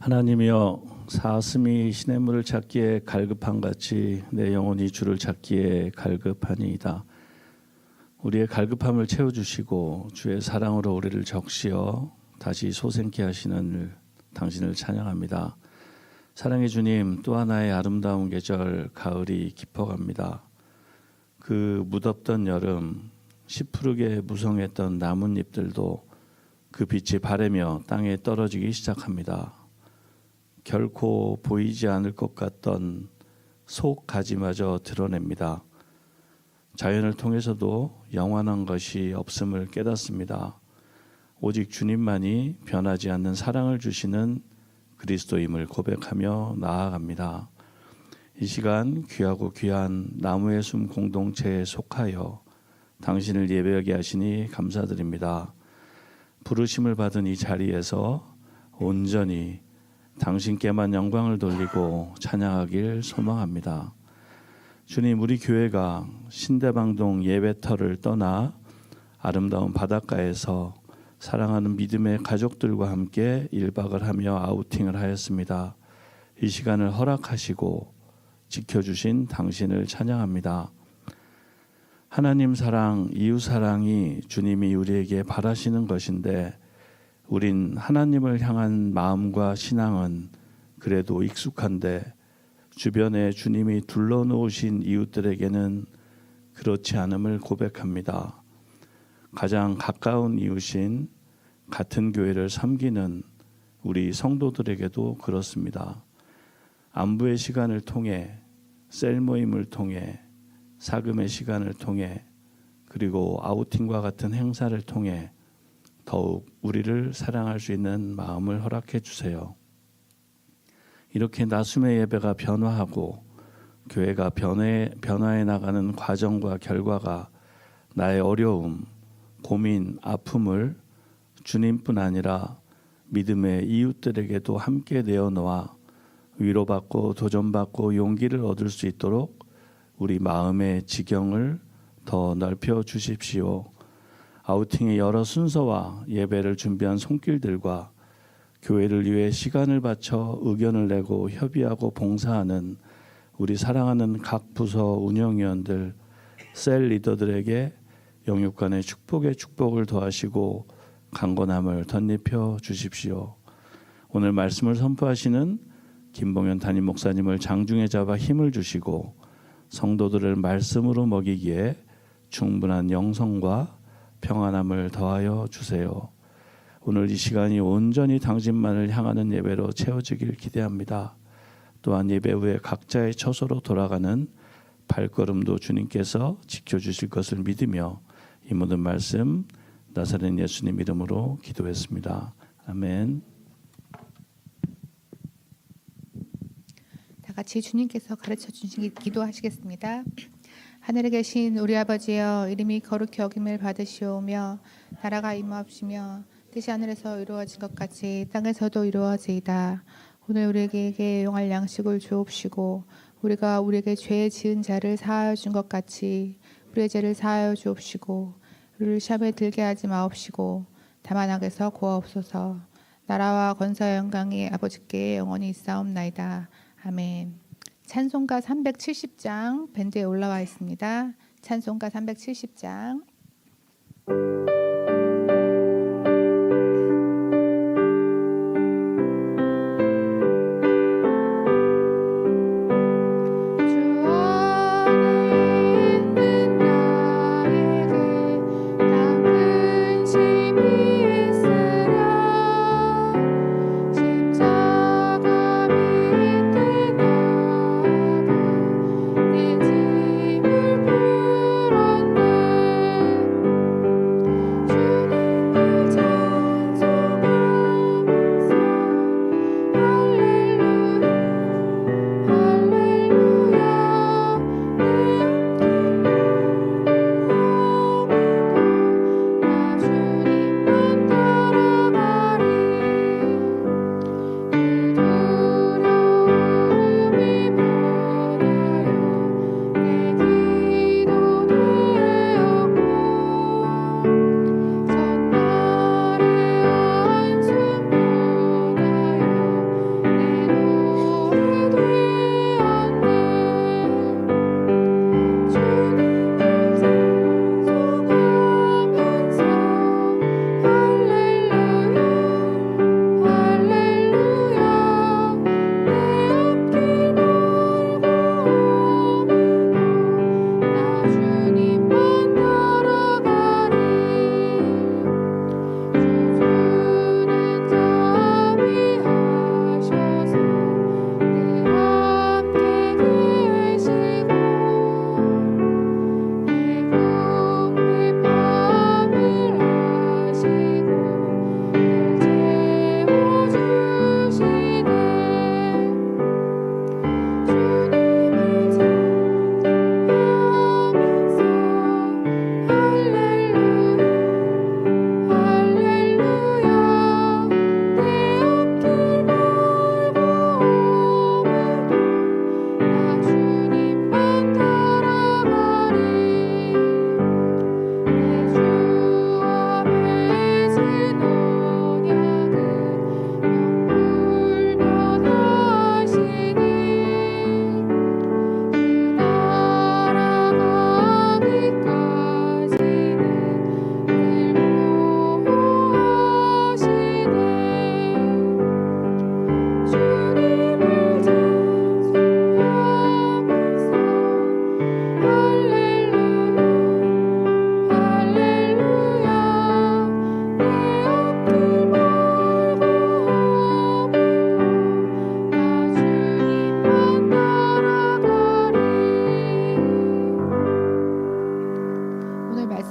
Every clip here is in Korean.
하나님이여, 사슴이 시냇물을 찾기에 갈급함같이 내 영혼이 주를 찾기에 갈급하니이다. 우리의 갈급함을 채워주시고 주의 사랑으로 우리를 적시어 다시 솟생케 하시는 당신을 찬양합니다. 사랑의 주님, 또 하나의 아름다운 계절 가을이 깊어갑니다. 그 무덥던 여름, 시푸르게 무성했던 나뭇잎들도 그 빛이 바래며 땅에 떨어지기 시작합니다. 결코 보이지 않을 것 같던 속가지마저 드러냅니다. 자연을 통해서도 영원한 것이 없음을 깨닫습니다. 오직 주님만이 변하지 않는 사랑을 주시는 그리스도임을 고백하며 나아갑니다. 이 시간 귀하고 귀한 나무의 숨 공동체에 속하여 당신을 예배하게 하시니 감사드립니다. 부르심을 받은 이 자리에서 온전히 당신께만 영광을 돌리고 찬양하길 소망합니다. 주님, 우리 교회가 신대방동 예배터를 떠나 아름다운 바닷가에서 사랑하는 믿음의 가족들과 함께 1박을 하며 아우팅을 하였습니다. 이 시간을 허락하시고 지켜주신 당신을 찬양합니다. 하나님 사랑, 이웃 사랑이 주님이 우리에게 바라시는 것인데 우린 하나님을 향한 마음과 신앙은 그래도 익숙한데 주변에 주님이 둘러놓으신 이웃들에게는 그렇지 않음을 고백합니다. 가장 가까운 이웃인 같은 교회를 섬기는 우리 성도들에게도 그렇습니다. 안부의 시간을 통해, 셀 모임을 통해, 사금의 시간을 통해, 그리고 아우팅과 같은 행사를 통해 더욱 우리를 사랑할 수 있는 마음을 허락해 주세요. 이렇게 나숨의 예배가 변화하고 교회가 변화해 나가는 과정과 결과가 나의 어려움, 고민, 아픔을 주님뿐 아니라 믿음의 이웃들에게도 함께 내어놓아 위로받고 도전받고 용기를 얻을 수 있도록 우리 마음의 지경을 더 넓혀 주십시오. 아우팅의 여러 순서와 예배를 준비한 손길들과 교회를 위해 시간을 바쳐 의견을 내고 협의하고 봉사하는 우리 사랑하는 각 부서 운영위원들, 셀 리더들에게 영육간의 축복의 축복을 더하시고 강건함을 덧입혀 주십시오. 오늘 말씀을 선포하시는 김봉현 담임 목사님을 장중에 잡아 힘을 주시고 성도들을 말씀으로 먹이기에 충분한 영성과 평안함을 더하여 주세요. 오늘 이 시간이 온전히 당신만을 향하는 예배로 채워지길 기대합니다. 또한 예배 후에 각자의 처소로 돌아가는 발걸음도 주님께서 지켜주실 것을 믿으며 이 모든 말씀 나사렛 예수님 이름으로 기도했습니다. 아멘. 다 같이 주님께서 가르쳐 주신 기도하시겠습니다. 하늘에 계신 우리 아버지여, 이름이 거룩히 여김을 받으시오며 나라가 임하옵시며 뜻이 하늘에서 이루어진 것 같이 땅에서도 이루어지이다. 오늘 우리에게 용할 양식을 주옵시고 우리가 우리에게 죄 지은 자를 사하여 준 것 같이 우리의 죄를 사하여 주옵시고 우리를 시험에 들게 하지 마옵시고 다만 악에서 구하옵소서. 나라와 권세와 영광이 아버지께 영원히 있사옵나이다. 아멘. 찬송가 370장 밴드에 올라와 있습니다. 찬송가 370장. 내 짐을 풀었네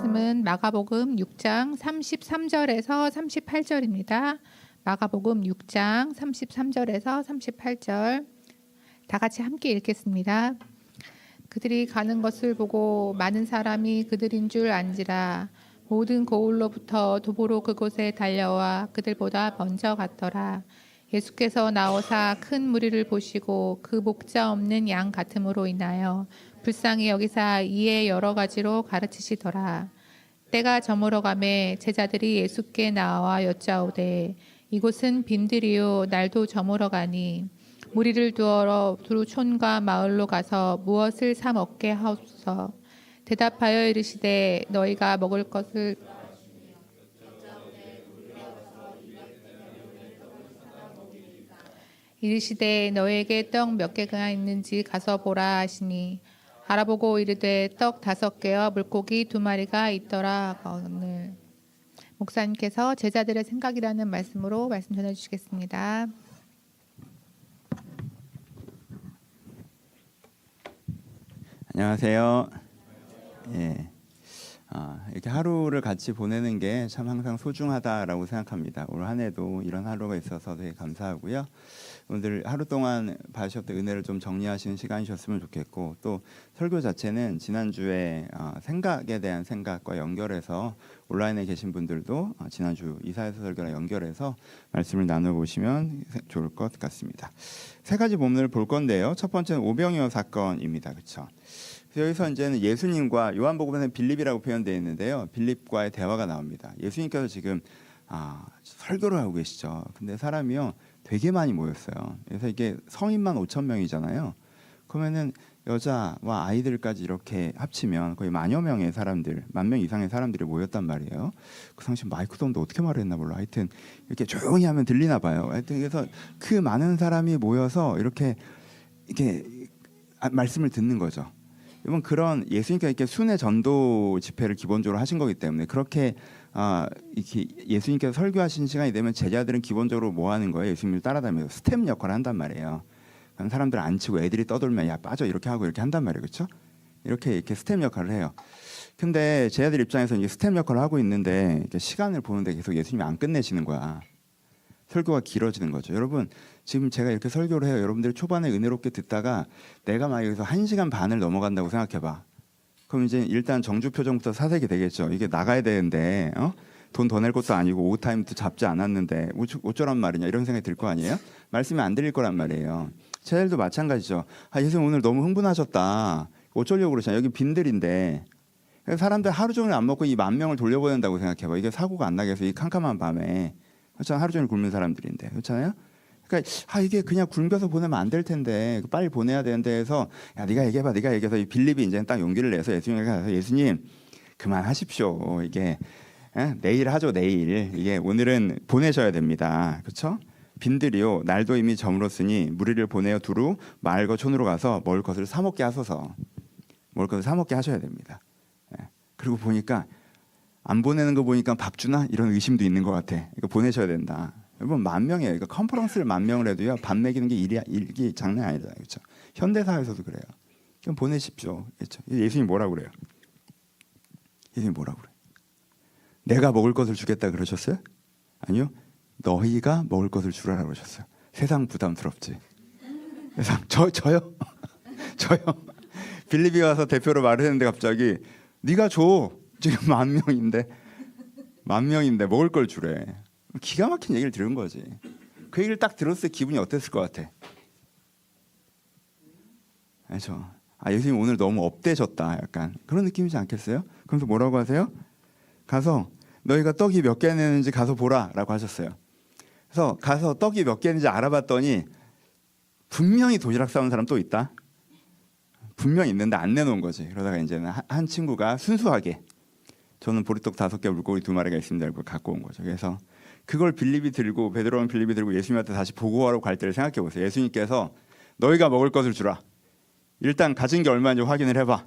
말씀은 마가복음 6장 33절에서 38절입니다. 마가복음 6장 33절에서 38절 다 같이 함께 읽겠습니다. 그들이 가는 것을 보고 많은 사람이 그들인 줄 안지라. 모든 고을로부터 도보로 그곳에 달려와 그들보다 먼저 갔더라. 예수께서 나오사 큰 무리를 보시고 그 목자 없는 양 같음으로 인하여 불쌍히 여기사 이에 여러 가지로 가르치시더라. 때가 저물어 가매 제자들이 예수께 나와 여짜오되 이곳은 빈들이요 날도 저물어 가니 무리를 두어 두루 촌과 마을로 가서 무엇을 사 먹게 하옵소서. 대답하여 이르시되 너희가 먹을 것을 이르시되 너에게 떡 몇 개가 있는지 가서 보라 하시니 알아보고 이르되 떡 5개와 물고기 2마리가 있더라. 오늘 목사님께서 제자들의 생각이라는 말씀으로 말씀 전해주시겠습니다. 안녕하세요. 예. 이렇게 하루를 같이 보내는 게 참 항상 소중하다라고 생각합니다. 올 한 해도 이런 하루가 있어서 되게 감사하고요. 오늘 하루 동안 받으셨던 은혜를 좀 정리하시는 시간이셨으면 좋겠고, 또 설교 자체는 지난주에 생각에 대한 생각과 연결해서 온라인에 계신 분들도 지난주 이사야서 설교랑 연결해서 말씀을 나눠보시면 좋을 것 같습니다. 3가지 본문을 볼 건데요. 첫 번째는 오병이어 사건입니다. 그렇죠? 여기서 이제는 예수님과 요한복음에는 빌립이라고 표현되어 있는데요. 빌립과의 대화가 나옵니다. 예수님께서 지금 설교를 하고 계시죠. 근데 사람이요 되게 많이 모였어요. 그래서 이게 성인만 5,000명이잖아요. 그러면은 여자와 아이들까지 이렇게 합치면 거의 10,000여 명의 사람들, 10,000명 이상의 사람들이 모였단 말이에요. 그 당시 마이크도 없는데 어떻게 말했나 몰라. 하여튼 이렇게 조용히 하면 들리나 봐요. 하여튼 그래서 그 많은 사람이 모여서 이렇게 말씀을 듣는 거죠. 이건 그런 예수님께서 이렇게 순회 전도 집회를 기본적으로 하신 거기 때문에 그렇게 이렇게 예수님께서 설교하신 시간이 되면 제자들은 기본적으로 뭐 하는 거예요? 예수님을 따라다니면서 스텝 역할을 한단 말이에요. 사람들 앉히고 애들이 떠돌면 야 빠져 이렇게 하고 이렇게 한단 말이에요, 그렇죠? 이렇게 스텝 역할을 해요. 근데 제자들 입장에서 이제 스텝 역할을 하고 있는데 시간을 보는데 계속 예수님이 안 끝내시는 거야. 설교가 길어지는 거죠. 여러분 지금 제가 이렇게 설교를 해요. 여러분들 초반에 은혜롭게 듣다가 내가 막 여기서 1시간 반을 넘어간다고 생각해봐. 그럼 이제 일단 정주 표정부터 사색이 되겠죠. 이게 나가야 되는데 돈 더 낼 것도 아니고 오타임도 잡지 않았는데 어쩌란 말이냐 이런 생각이 들 거 아니에요? 말씀이 안 들릴 거란 말이에요. 제자들도 마찬가지죠. 예수님 오늘 너무 흥분하셨다. 어쩌려고 그러시냐. 여기 빈들인데 사람들 하루 종일 안 먹고 이 10,000명을 돌려보낸다고 생각해봐. 이게 사고가 안 나게 해서 이 캄캄한 밤에 그렇잖아요. 하루 종일 굶는 사람들인데 그렇잖아요. 그러니까 이게 그냥 굶겨서 보내면 안 될 텐데 빨리 보내야 되는데 해서 야 네가 얘기해봐. 네가 얘기해서 이 빌립이 이제 딱 용기를 내서 예수님에게 가서 예수님 그만하십시오. 이게 내일 하죠. 내일 이게 오늘은 보내셔야 됩니다. 그렇죠? 빈들이요 날도 이미 저물었으니 무리를 보내어 두루 마을과 촌으로 가서 먹을 것을 사 먹게 하소서. 먹을 것을 사 먹게 하셔야 됩니다. 그리고 보니까 안 보내는 거 보니까 밥 주나 이런 의심도 있는 것 같아. 이거 보내셔야 된다. 여러분 10,000명이에요. 이거 컨퍼런스를 10,000명을 해도요 밥 먹이는 게 일이 장난 아니잖아요, 그렇죠? 현대사에서도 그래요. 그럼 보내십시오, 그렇죠? 예수님 뭐라고 그래요? 예수님 뭐라고 그래? 내가 먹을 것을 주겠다 그러셨어요? 아니요, 너희가 먹을 것을 주라고 그러셨어요. 세상 부담스럽지? 세상 저요? 저요? 빌립이 와서 대표로 말을 했는데 갑자기 네가 줘. 지금 10,000명인데 먹을 걸 주래. 기가 막힌 얘기를 들은 거지. 그 얘기를 딱 들었을 때 기분이 어땠을 것 같아? 그렇죠. 예수님 오늘 너무 업되셨다. 약간 그런 느낌이지 않겠어요? 그러면서 뭐라고 하세요? 가서 너희가 떡이 몇 개 내는지 가서 보라 라고 하셨어요. 그래서 가서 떡이 몇 개인지 알아봤더니 분명히 도시락 싸온 사람 또 있다. 분명히 있는데 안 내놓은 거지. 그러다가 이제는 한 친구가 순수하게 저는 보리떡 5개 물고기 2마리가 있습니다. 그걸 갖고 온 거죠. 그래서 그걸 빌립이 들고 베드로는 빌립이 들고 예수님한테 다시 보고하러 갈 때를 생각해 보세요. 예수님께서 너희가 먹을 것을 주라. 일단 가진 게 얼마인지 확인을 해봐.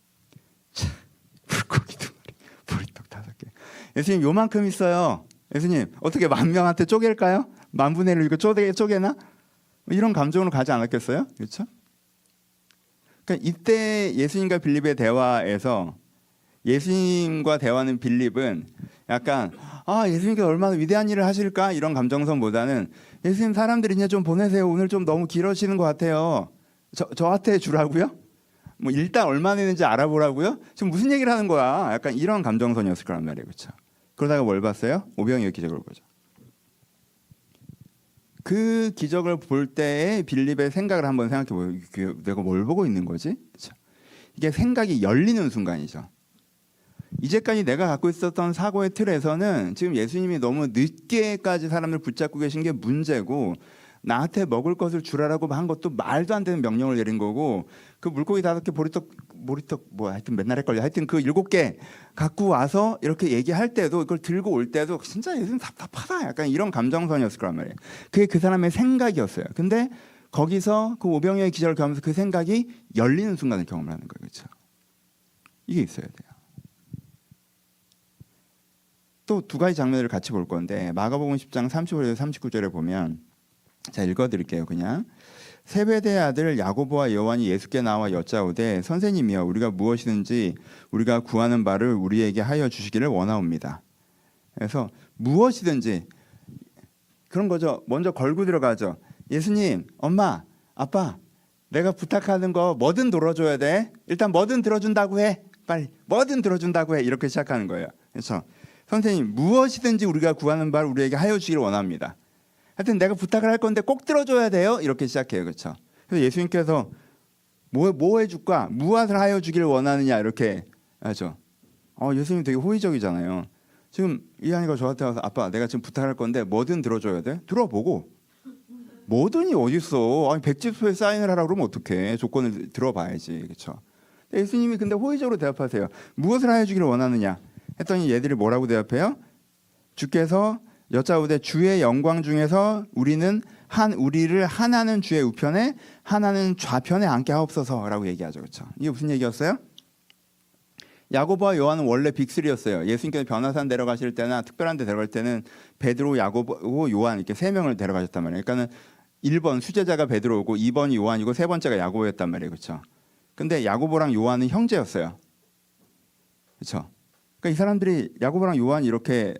물고기 2마리, 보리떡 5개. 예수님 요만큼 있어요. 예수님 어떻게 10,000명한테 쪼갤까요? 10,000분의 1로 이거 쪼개나? 이런 감정으로 가지 않았겠어요? 그렇죠? 그러니까 이때 예수님과 빌립의 대화에서 예수님과 대화하는 빌립은 약간 예수님께서 얼마나 위대한 일을 하실까 이런 감정선보다는 예수님 사람들 이제 좀 보내세요. 오늘 좀 너무 길어지는 것 같아요. 저한테 주라고요? 뭐 일단 얼마 내는지 알아보라고요? 지금 무슨 얘기를 하는 거야? 약간 이런 감정선이었을 거란 말이에요. 그렇죠? 그러다가 뭘 봤어요? 오병이어 기적을 보죠. 그 기적을 볼 때의 빌립의 생각을 한번 생각해 보세요. 내가 뭘 보고 있는 거지? 그렇죠? 이게 생각이 열리는 순간이죠. 이제까지 내가 갖고 있었던 사고의 틀에서는 지금 예수님이 너무 늦게까지 사람을 붙잡고 계신 게 문제고 나한테 먹을 것을 주라라고 한 것도 말도 안 되는 명령을 내린 거고 그 물고기 5개 보리떡 뭐 하여튼 맨날 헷갈려. 하여튼 그 7개 갖고 와서 이렇게 얘기할 때도 이걸 들고 올 때도 진짜 예수님 답답하다. 약간 이런 감정선이었을 거란 말이에요. 그게 그 사람의 생각이었어요. 근데 거기서 그 오병이어의 기적을 경험하면서 그 생각이 열리는 순간을 경험을 하는 거예요. 그렇죠? 이게 있어야 돼요. 또 두 가지 장면을 같이 볼 건데 마가복음 10장 35절에서 39절에 보면 제가 읽어드릴게요. 그냥 세베대의 아들 야고보와 요한이 예수께 나와 여짜오되 선생님이여 우리가 무엇이든지 우리가 구하는 바를 우리에게 하여 주시기를 원하옵니다. 그래서 무엇이든지 그런 거죠. 먼저 걸고 들어가죠. 예수님, 엄마, 아빠 내가 부탁하는 거 뭐든 들어줘야 돼. 일단 뭐든 들어준다고 해. 빨리 뭐든 들어준다고 해. 이렇게 시작하는 거예요. 그래서 선생님 무엇이든지 우리가 구하는 바를 우리에게 하여 주기를 원합니다. 하여튼 내가 부탁을 할 건데 꼭 들어줘야 돼요. 이렇게 시작해요. 그렇죠? 그래서 예수님께서 뭐 해줄까? 무엇을 하여 주기를 원하느냐 이렇게 하죠. 예수님 되게 호의적이잖아요. 지금 이한이가 저한테 와서 아빠 내가 지금 부탁할 건데 뭐든 들어줘야 돼? 들어보고 뭐든이 어딨어. 아니 백지소에 사인을 하라고 그러면 어떡해. 조건을 들어봐야지. 그렇죠? 예수님이 근데 호의적으로 대답하세요. 무엇을 하여 주기를 원하느냐 했더니 얘들이 뭐라고 대답해요? 주께서 여짜오되 주의 영광 중에서 우리를 하나는 주의 우편에 하나는 좌편에 앉게 하옵소서라고 얘기하죠. 그렇죠? 이게 무슨 얘기였어요? 야고보와 요한은 원래 빅3였어요. 예수님께서 변화산 데려가실 때나 특별한 데 데려갈 때는 베드로, 야고보, 요한 이렇게 3명을 데려가셨단 말이에요. 그러니까는 1번 수제자가 베드로고 2번이 요한이고 3번째가 야고보였단 말이에요. 그렇죠? 근데 야고보랑 요한은 형제였어요. 그렇죠? 그러니까 이 사람들이 야고보랑 요한 이렇게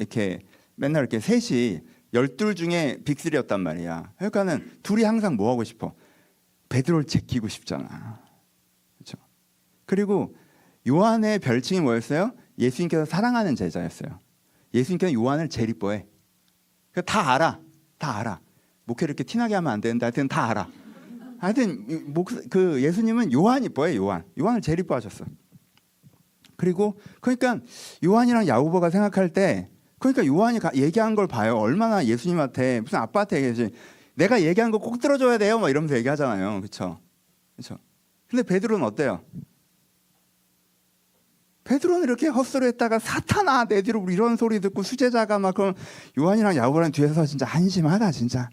맨날 이렇게 셋이 12 중에 빅3였단 말이야. 그러니까는 둘이 항상 뭐 하고 싶어? 베드로를 제끼고 싶잖아. 그렇죠? 그리고 요한의 별칭이 뭐였어요? 예수님께서 사랑하는 제자였어요. 예수님께서 요한을 제일 이뻐해. 다 알아. 목회를 이렇게 티나게 하면 안 되는데 하여튼 다 알아. 하여튼 그 예수님은 요한 이뻐해. 요한을 제일 이뻐하셨어. 그리고 그러니까 요한이랑 야고보가 생각할 때 그러니까 요한이 얘기한 걸 봐요. 얼마나 예수님한테 무슨 아빠한테 얘기하지. 내가 얘기한 거 꼭 들어줘야 돼요. 막 이러면서 얘기하잖아요. 그렇죠? 그렇죠? 근데 베드로는 어때요? 베드로는 이렇게 헛소리했다가 사탄아 내 뒤로 이런 소리 듣고 수제자가 막 그럼 요한이랑 야고보랑 뒤에서 진짜 한심하다 진짜.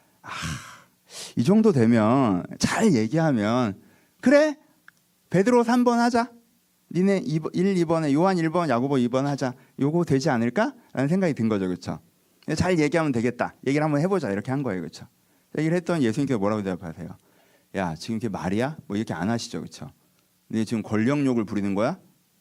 이 정도 되면 잘 얘기하면 그래 베드로 3번 하자. 니네 1, 2번에 요한 1번, 야고보 2번 하자. 요거 되지 않을까? 라는 생각이 든 거죠. 그렇죠? 잘 얘기하면 되겠다. 얘기를 한번 해보자. 이렇게 한 거예요. 그렇죠? 얘기를 했더니 예수님께서 뭐라고 대답하세요? 야 지금 이게 말이야? 뭐 이렇게 안 하시죠. 그렇죠? 네 지금 권력욕을 부리는 거야?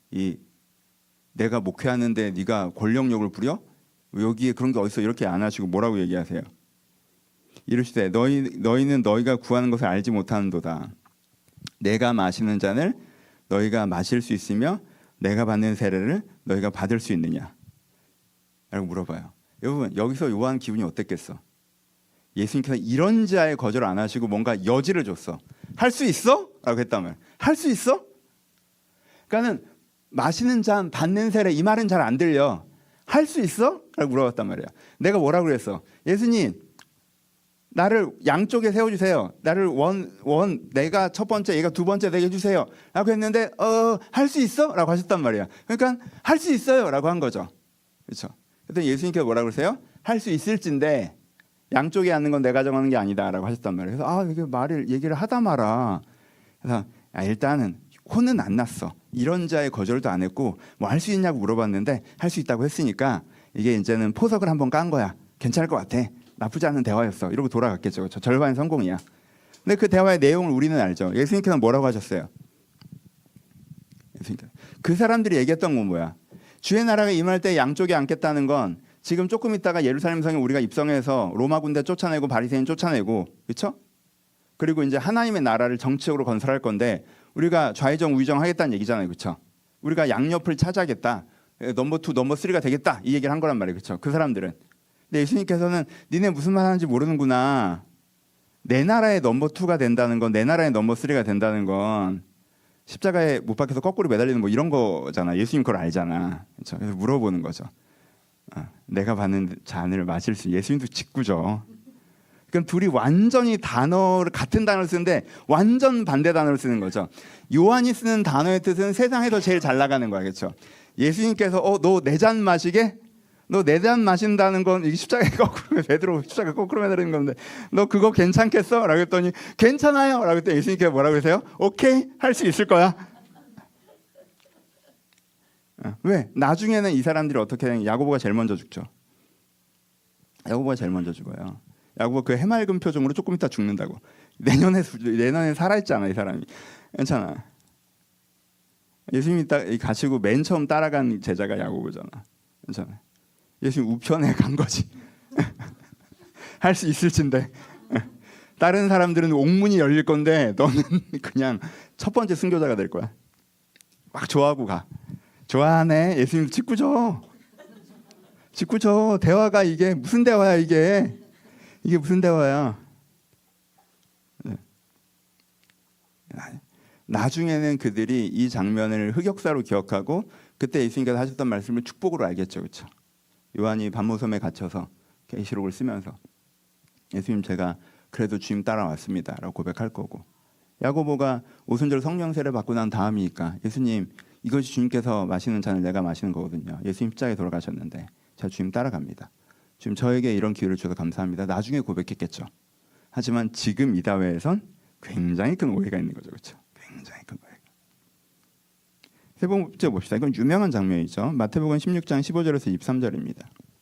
내가 목회하는데 네가 권력욕을 부려? 여기에 그런 게 어딨어? 이렇게 안 하시고 뭐라고 얘기하세요? 이르시되 너희는 너희가 구하는 것을 알지 못하는도다. 내가 마시는 잔을 너희가 마실 수 있으며 내가 받는 세례를 너희가 받을 수 있느냐? 라고 물어봐요. 여러분 여기서 요한 기분이 어땠겠어? 예수님께서 이런지아에 거절 안 하시고 뭔가 여지를 줬어. 할 수 있어? 라고 했단 말이에요. 할 수 있어? 그러니까는 마시는 잔 받는 세례 이 말은 잘 안 들려. 할 수 있어? 라고 물어봤단 말이야. 내가 뭐라고 그랬어? 예수님 나를 양쪽에 세워주세요. 나를 내가 첫 번째 얘가 두 번째 되게 해주세요. 라고 했는데 할 수 있어? 라고 하셨단 말이야. 그러니까 할 수 있어요. 라고 한 거죠. 그렇죠? 그랬더니 예수님께서 뭐라고 그러세요? 할 수 있을진데 양쪽에 앉는 건 내가 정하는 게 아니다. 라고 하셨단 말이에요. 그래서 이게 얘기를 하다 마라. 그래서 일단은 혼은 안 났어. 이런 자의 거절도 안 했고 뭐 할 수 있냐고 물어봤는데 할 수 있다고 했으니까 이게 이제는 포석을 한번 깐 거야. 괜찮을 것 같아. 나쁘지 않은 대화였어. 이러고 돌아갔겠죠. 그렇죠? 절반의 성공이야. 근데 그 대화의 내용을 우리는 알죠. 예수님께서 뭐라고 하셨어요? 예수님께서 그 사람들이 얘기했던 건 뭐야? 주의 나라가 임할 때 양쪽에 앉겠다는 건 지금 조금 있다가 예루살렘 성에 우리가 입성해서 로마 군대 쫓아내고 바리새인 쫓아내고, 그렇죠? 그리고 이제 하나님의 나라를 정치적으로 건설할 건데 우리가 좌의정 우의정 하겠다는 얘기잖아요, 그렇죠? 우리가 양옆을 차지하겠다, 넘버 2, 넘버 3가 되겠다, 이 얘기를 한 거란 말이에요, 그렇죠? 그 사람들은. 근데 예수님께서는 니네 무슨 말 하는지 모르는구나. 내 나라의 넘버 2가 된다는 건, 내 나라의 넘버 3가 된다는 건 십자가에 못 박혀서 거꾸로 매달리는 뭐 이런 거잖아. 예수님 그걸 알잖아. 그렇죠? 그래서 물어보는 거죠. 내가 받는 잔을 마실 수, 예수님도 직구죠. 그럼 둘이 완전히 단어를 같은 단어를 쓰는데 완전 반대 단어를 쓰는 거죠. 요한이 쓰는 단어의 뜻은 세상에서 제일 잘 나가는 거야, 그렇죠? 예수님께서 너 내 잔 마시게? 너 내 잔 마신다는 건 이게 십자가에 거꾸로, 베드로 십자가 거꾸로 매달리는 건데 너 그거 괜찮겠어? 라고 했더니 괜찮아요. 라고 했더니 예수님께서 뭐라고 하세요? 오케이, 할 수 있을 거야. 왜? 나중에는 이 사람들이 어떻게 되냐? 야고보가 제일 먼저 죽죠. 야고보가 제일 먼저 죽어요. 야고보 그 해맑은 표정으로 조금 있다 죽는다고. 내년에 살아있잖아, 이 사람이. 괜찮아. 예수님이 딱 가시고 맨 처음 따라간 제자가 야고보잖아. 괜찮아. 예수님 우편에 간 거지. 할 수 있을진데. 다른 사람들은 옥문이 열릴 건데 너는 그냥 첫 번째 순교자가 될 거야. 막 좋아하고 가. 좋아하네. 예수님 직구죠. 직구죠. 대화가 이게 무슨 대화야, 이게. 이게 무슨 대화야. 나중에는 그들이 이 장면을 흑역사로 기억하고 그때 예수님께서 하셨던 말씀을 축복으로 알겠죠, 그렇죠? 요한이 반모섬에 갇혀서 계시록을 쓰면서 예수님 제가 그래도 주님 따라왔습니다라고 고백할 거고, 야고보가 오순절 성령 세례 받고 난 다음이니까 예수님 이것이 주님께서 마시는 잔을 내가 마시는 거거든요. 예수님 십자가에 돌아가셨는데 제가 주님 따라갑니다. 지금 저에게 이런 기회를 주셔서 감사합니다. 나중에 고백했겠죠. 하지만 지금 이 다회에선 굉장히 큰 오해가 있는 거죠, 그렇죠? 굉장히 큰 오해가. 세 번째 봅시다. 이건 유명한 장면이죠. 마태복음 16장 15절에서 23절입니다.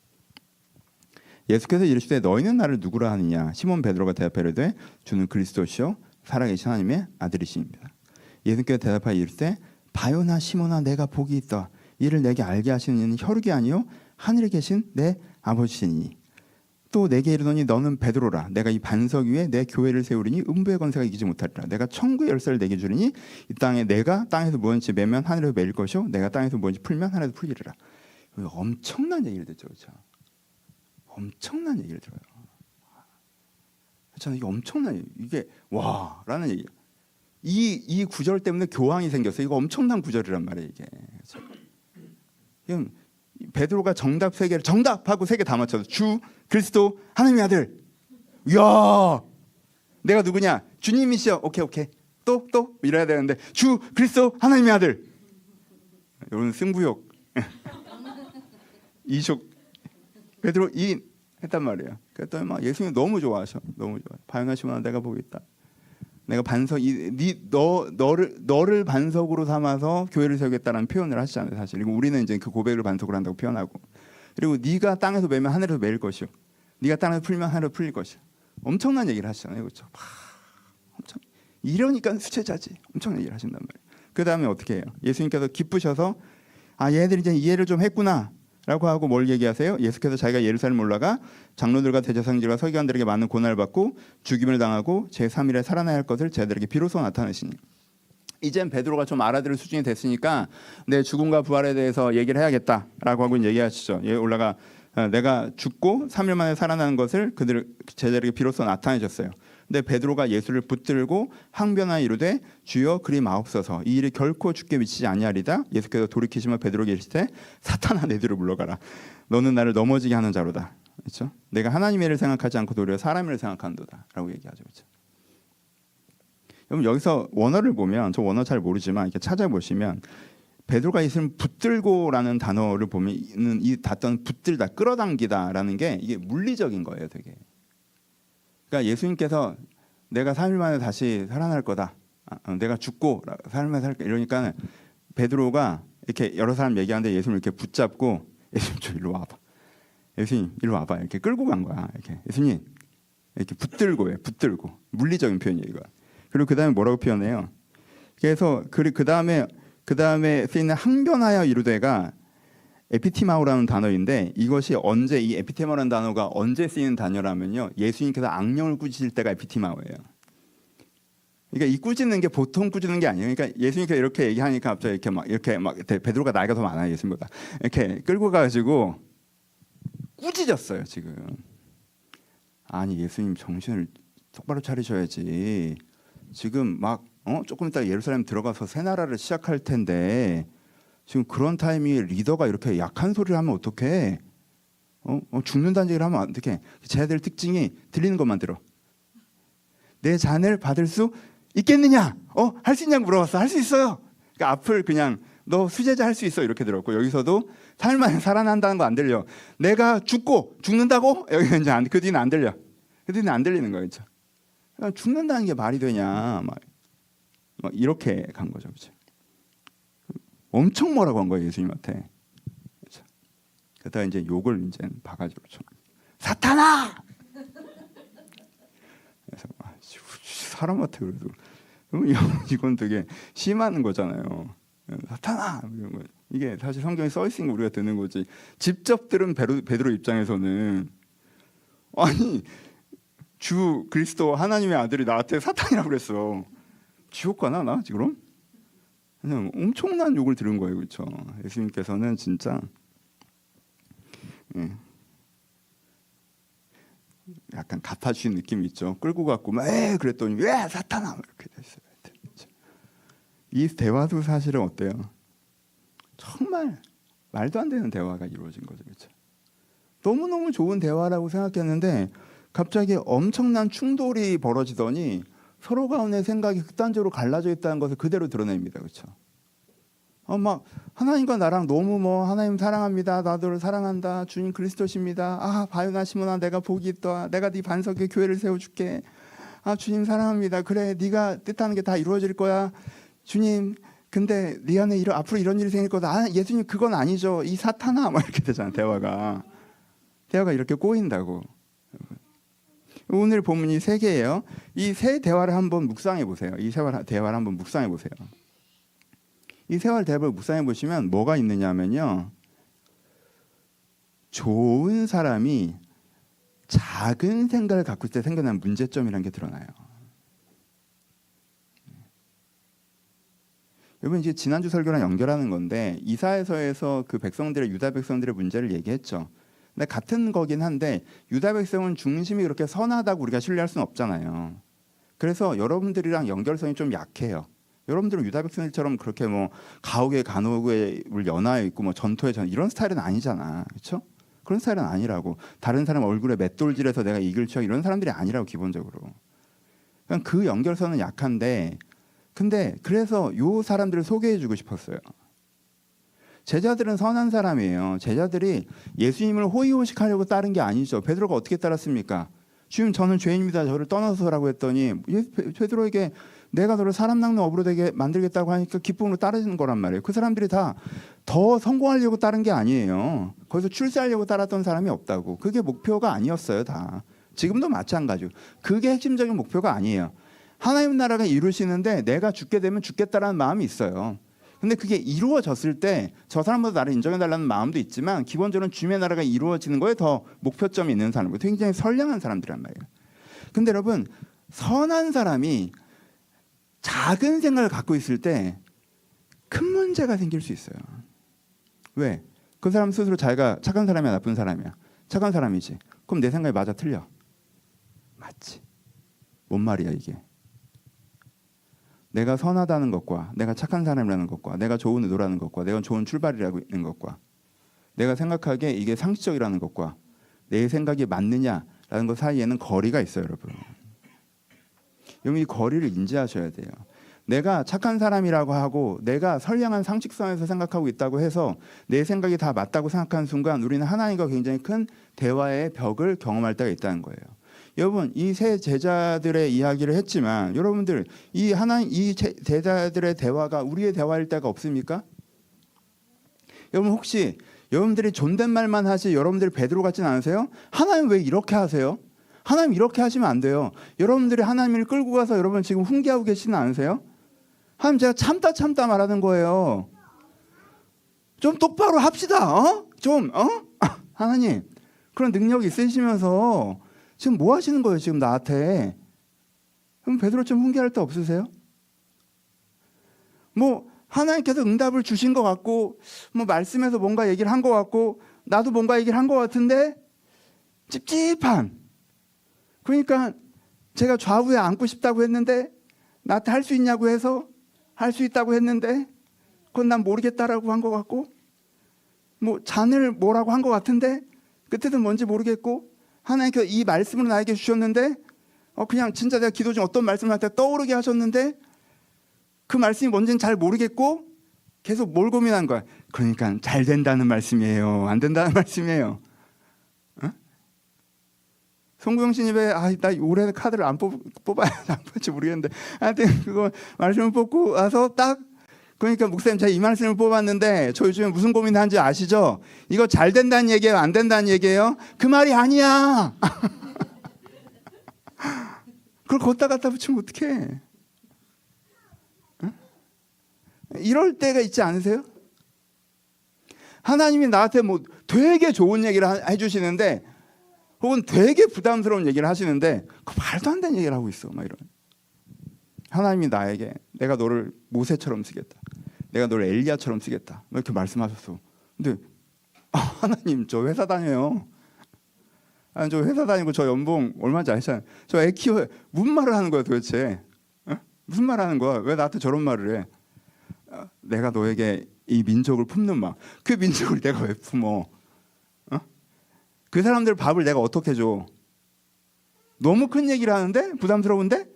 예수께서 이르시되 너희는 나를 누구라 하느냐? 시몬 베드로가 대답하여 이르되 주는 그리스도시요 살아계신 하나님의 아들이시입니다. 예수께서 대답하여 이르시되 바요나 시몬아 내가 복이 있다. 이를 내게 알게 하시는 이는 혈육이 아니요 하늘에 계신 내 아버지시니 또 내게 이르노니 너는 베드로라. 내가 이 반석 위에 내 교회를 세우리니 음부의 권세가 이기지 못하리라. 내가 천국의 열쇠를 내게 주리니 이 땅에 내가 땅에서 무엇인지 매면 하늘에서 매일 것이요 내가 땅에서 무엇인지 풀면 하늘에서 풀리리라. 엄청난 얘기를 듣죠, 그렇죠? 엄청난 얘기를 들어요. 저는 이게 엄청난 이게 와라는 얘기. 이 구절 때문에 교황이 생겼어요. 이거 엄청난 구절이란 말이에요, 이게. 그렇죠? 베드로가 정답 3개를 정답하고 3개 다 맞춰서 주 그리스도 하나님의 아들. 이야, 내가 누구냐? 주님이시여. 오케이. 또 이래야 되는데 주 그리스도 하나님의 아들. 여러분 승부욕. 이족 베드로 이 했단 말이에요. 그랬더니 막 예수님 너무 좋아하셔. 너무 좋아. 바요나시모나 내가 보고 있다. 내가 반석 너를 반석으로 삼아서 교회를 세우겠다라는 표현을 하시잖아요, 사실. 그리고 우리는 이제 그 고백을 반석으로 한다고 표현하고. 그리고 네가 땅에서 매면 하늘에서 매일 것이요. 네가 땅에서 풀면 하늘에서 풀릴 것이요. 엄청난 얘기를 하시잖아요, 그렇죠? 엄청 이러니까 수체자지. 엄청난 얘기를 하신단 말이에요. 그 다음에 어떻게 해요? 예수님께서 기쁘셔서 얘네들이 이제 이해를 좀 했구나. 라고 하고 뭘 얘기하세요? 예수께서 자기가 예루살렘 올라가 장로들과 대제사장들과 서기관들에게 많은 고난을 받고 죽임을 당하고 제3일에 살아나야 할 것을 제자들에게 비로소 나타내시니. 이젠 베드로가 좀 알아들을 수준이 됐으니까 내 죽음과 부활에 대해서 얘기를 해야겠다라고 하고 얘기하시죠. 올라가 내가 죽고 3일 만에 살아나는 것을 그들 제자들에게 비로소 나타내셨어요. 근데 베드로가 예수를 붙들고 항변하여 이르되 주여 그리 마옵소서 이 일이 결코 죽게 미치지 아니하리다. 예수께서 돌이키시며 베드로에게 이르시되 사탄아 내 뒤로 물러가라. 너는 나를 넘어지게 하는 자로다. 그렇죠? 내가 하나님의 일을 생각하지 않고 도리어 사람의 일을 생각한도다라고 얘기하죠. 그렇죠? 여러분 여기서 원어를 보면 저 원어 잘 모르지만 이렇게 찾아보시면 베드로가 예수를 붙들고라는 단어를 보면 이 단어는 붙들다, 끌어당기다라는 게 이게 물리적인 거예요, 되게. 그러니까 예수님께서 내가 3일 만에 다시 살아날 거다. 내가 죽고 3일 만에 살까 이러니까 베드로가 이렇게 여러 사람 얘기하는데 예수님을 이렇게 붙잡고 예수님 저 일로 와봐. 예수님 일로 와봐. 이렇게 끌고 간 거야. 이렇게 예수님 이렇게 붙들고요. 붙들고 물리적인 표현이에요, 이거. 그리고 그 다음에 뭐라고 표현해요? 그래서 그 다음에 그 다음에 쓰이는 항변하여 이르되가 에피티마오라는 단어인데 이것이 언제 이 에피티마오라는 단어가 언제 쓰이는 단어라면요. 예수님께서 악령을 꾸짖을 때가 에피티마오예요. 그러니까 이 꾸짖는 게 보통 꾸짖는 게 아니에요. 그러니까 예수님께서 이렇게 얘기하니까 갑자기 이렇게 막 베드로가 나이가 더 많아요. 예수님보다. 이렇게 끌고 가가지고 꾸짖었어요. 지금. 아니 예수님 정신을 똑바로 차리셔야지. 지금 막 조금 이따 예루살렘 들어가서 새 나라를 시작할 텐데 지금 그런 타이밍에 리더가 이렇게 약한 소리를 하면 어떡해? 죽는다는 얘기를 하면 어떡해? 쟤들 특징이 들리는 것만 들어. 내 잔을 받을 수 있겠느냐? 할 수 있냐고 물어봤어. 할 수 있어요. 그러니까 앞을 그냥 너 수제자 할 수 있어 이렇게 들었고 여기서도 삶을 살아난다는 거 안 들려. 내가 죽는다고? 여기 이제 그 뒤는 안 들려. 그 뒤는 안 들리는 거예요, 그렇죠? 그러니까 죽는다는 게 말이 되냐? 막 이렇게 간 거죠, 그렇죠? 엄청 뭐라고 한 거예요 예수님한테. 그렇죠? 그러다가 이제 욕을 이제 바가지로 쳐. 사탄아! 그래서 사람한테 그래도 이건 되게 심한 거잖아요. 사탄아! 이게 사실 성경에 써 있으니까 우리가 듣는 거지. 직접 들은 베드로 입장에서는 아니 주 그리스도 하나님의 아들이 나한테 사탄이라고 그랬어. 지옥 가나 나 지금? 그냥 엄청난 욕을 들은 거예요, 그렇죠? 예수님께서는 진짜 약간 갚아주신 느낌이 있죠. 끌고 갔고 그랬더니 왜 사탄아 이렇게 됐어요. 그렇죠? 이 대화도 사실은 어때요? 정말 말도 안 되는 대화가 이루어진 거죠, 그렇죠? 너무너무 좋은 대화라고 생각했는데 갑자기 엄청난 충돌이 벌어지더니 서로 가운데 생각이 극단적으로 갈라져 있다는 것을 그대로 드러냅니다. 그렇죠? 막 하나님과 나랑 너무 하나님 사랑합니다. 나도 사랑한다. 주님 그리스도십니다. 바요나 시몬아 내가 복이 있다. 내가 네 반석에 교회를 세워줄게. 주님 사랑합니다. 그래 네가 뜻하는 게 다 이루어질 거야. 주님 근데 네 안에 앞으로 이런 일이 생길 거다. 예수님 그건 아니죠. 이 사탄아 막 이렇게 되잖아. 대화가 이렇게 꼬인다고. 오늘 본문이 3개예요. 이 세 대화를 한번 묵상해 보세요. 이 대화를 한번 묵상해 보세요. 이 세월 대화를 묵상해 보시면 뭐가 있느냐면요. 좋은 사람이 작은 생각을 갖고 있을 때 생겨나는 문제점이라는 게 드러나요. 여러분 이제 지난주 설교랑 연결하는 건데 이사야서에서 그 백성들의 유다 백성들의 문제를 얘기했죠. 근데 같은 거긴 한데 유다 백성은 중심이 그렇게 선하다고 우리가 신뢰할 수는 없잖아요. 그래서 여러분들이랑 연결성이 좀 약해요. 여러분들은 유다 백성들처럼 그렇게 가옥에 간혹을 연하여 있고 전토에 이런 스타일은 아니잖아, 그렇죠? 그런 스타일은 아니라고. 다른 사람 얼굴에 맷돌질해서 내가 이길 척 이런 사람들이 아니라고 기본적으로. 그러니까 그 연결선은 약한데, 근데 그래서 요 사람들을 소개해주고 싶었어요. 제자들은 선한 사람이에요. 제자들이 예수님을 호의호식하려고 따른 게 아니죠. 베드로가 어떻게 따랐습니까? 주님 저는 죄인입니다. 저를 떠나서라고 했더니 베드로에게 내가 너를 사람 낚는 어부로 되게 만들겠다고 하니까 기쁨으로 따르는 거란 말이에요. 그 사람들이 다 더 성공하려고 따른 게 아니에요. 거기서 출세하려고 따랐던 사람이 없다고. 그게 목표가 아니었어요. 다. 지금도 마찬가지고. 그게 핵심적인 목표가 아니에요. 하나님 나라가 이루시는데 내가 죽게 되면 죽겠다라는 마음이 있어요. 근데 그게 이루어졌을 때 저 사람보다 나를 인정해달라는 마음도 있지만 기본적으로는 주님의 나라가 이루어지는 거에 더 목표점이 있는 사람이고 굉장히 선량한 사람들이란 말이에요. 근데 여러분 선한 사람이 작은 생각을 갖고 있을 때 큰 문제가 생길 수 있어요. 왜? 그 사람 스스로 자기가 착한 사람이야 나쁜 사람이야? 착한 사람이지. 그럼 내 생각이 맞아 틀려? 맞지. 뭔 말이야 이게. 내가 선하다는 것과 내가 착한 사람이라는 것과 내가 좋은 의도라는 것과 내가 좋은 출발이라고 있는 것과 내가 생각하기에 이게 상식적이라는 것과 내 생각이 맞느냐라는 것 사이에는 거리가 있어요. 여러분 이 거리를 인지하셔야 돼요. 내가 착한 사람이라고 하고 내가 선량한 상식선에서 생각하고 있다고 해서 내 생각이 다 맞다고 생각하는 순간 우리는 하나님과 굉장히 큰 대화의 벽을 경험할 때가 있다는 거예요. 여러분 이 세 제자들의 이야기를 했지만 여러분들 이 제자들의 대화가 우리의 대화일 때가 없습니까? 여러분 혹시 여러분들이 존댓말만 하지 여러분들이 베드로 같진 않으세요? 하나님 왜 이렇게 하세요? 하나님 이렇게 하시면 안 돼요. 여러분들이 하나님을 끌고 가서 여러분 지금 훈계하고 계시는 않으세요? 하나님 제가 참다 말하는 거예요. 좀 똑바로 합시다. 하나님 그런 능력이 있으시면서 지금 뭐 하시는 거예요? 지금 나한테. 그럼 베드로 좀 훈계할 데 없으세요? 뭐 하나님께서 응답을 주신 것 같고 뭐 말씀에서 뭔가 얘기를 한 것 같고 나도 뭔가 얘기를 한 것 같은데 찝찝한. 그러니까 제가 좌우에 앉고 싶다고 했는데 나한테 할 수 있냐고 해서 할 수 있다고 했는데 그건 난 모르겠다라고 한 것 같고 뭐 잔을 뭐라고 한 것 같은데 그때는 뭔지 모르겠고 하나님께서 이 말씀을 나에게 주셨는데 그냥 진짜 내가 기도 중 어떤 말씀을 할 때 떠오르게 하셨는데 그 말씀이 뭔지는 잘 모르겠고 계속 뭘 고민한 거야. 그러니까 잘 된다는 말씀이에요, 안 된다는 말씀이에요. 송구영 씨 입에 나 올해 카드를 안 뽑아야 안 뽑을지 모르겠는데 하여튼 그거 말씀을 뽑고 와서 딱 그러니까 목사님 제가 이 말씀을 뽑았는데 저 요즘에 무슨 고민하는지 아시죠? 이거 잘 된다는 얘기예요, 안 된다는 얘기예요? 그 말이 아니야. 그걸 걷다 갖다 붙이면 어떡해? 이럴 때가 있지 않으세요? 하나님이 나한테 뭐 되게 좋은 얘기를 해주시는데 혹은 되게 부담스러운 얘기를 하시는데 그 말도 안 되는 얘기를 하고 있어. 막 이런. 하나님이 나에게 내가 너를 모세처럼 쓰겠다. 내가 너를 엘리야처럼 쓰겠다. 이렇게 말씀하셨어. 근데 하나님 저 회사 다녀요. 저 회사 다니고 저 연봉 얼마인지 아시잖아요. 저 애 키워요. 무슨 말을 하는 거야 도대체? 무슨 말 하는 거야? 왜 나한테 저런 말을 해? 내가 너에게 이 민족을 품는 마음. 그 민족을 내가 왜 품어? 그 사람들 밥을 내가 어떻게 줘? 너무 큰 얘기를 하는데 부담스러운데?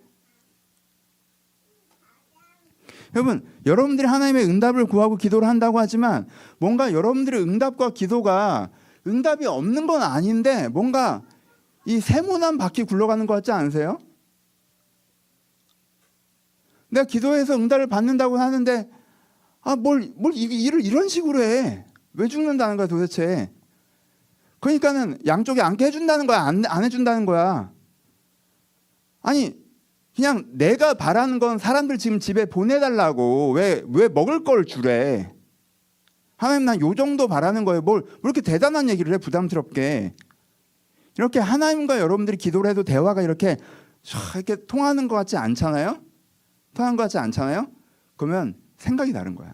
여러분, 여러분들이 하나님의 응답을 구하고 기도를 한다고 하지만 뭔가 여러분들의 응답과 기도가 응답이 없는 건 아닌데 뭔가 이 세모난 바퀴 굴러가는 것 같지 않으세요? 내가 기도해서 응답을 받는다고 하는데 뭘 일을 이런 식으로 해? 왜 죽는다는 거야 도대체? 그러니까는 양쪽에 앉게 해준다는 거야, 안 해준다는 거야. 아니 그냥 내가 바라는 건 사람들 지금 집에 보내달라고 왜 먹을 걸 주래? 하나님 난 요 정도 바라는 거예요. 뭘 이렇게 대단한 얘기를 해 부담스럽게? 이렇게 하나님과 여러분들이 기도를 해도 대화가 이렇게 통하는 것 같지 않잖아요? 통하는 것 같지 않잖아요? 그러면 생각이 다른 거야.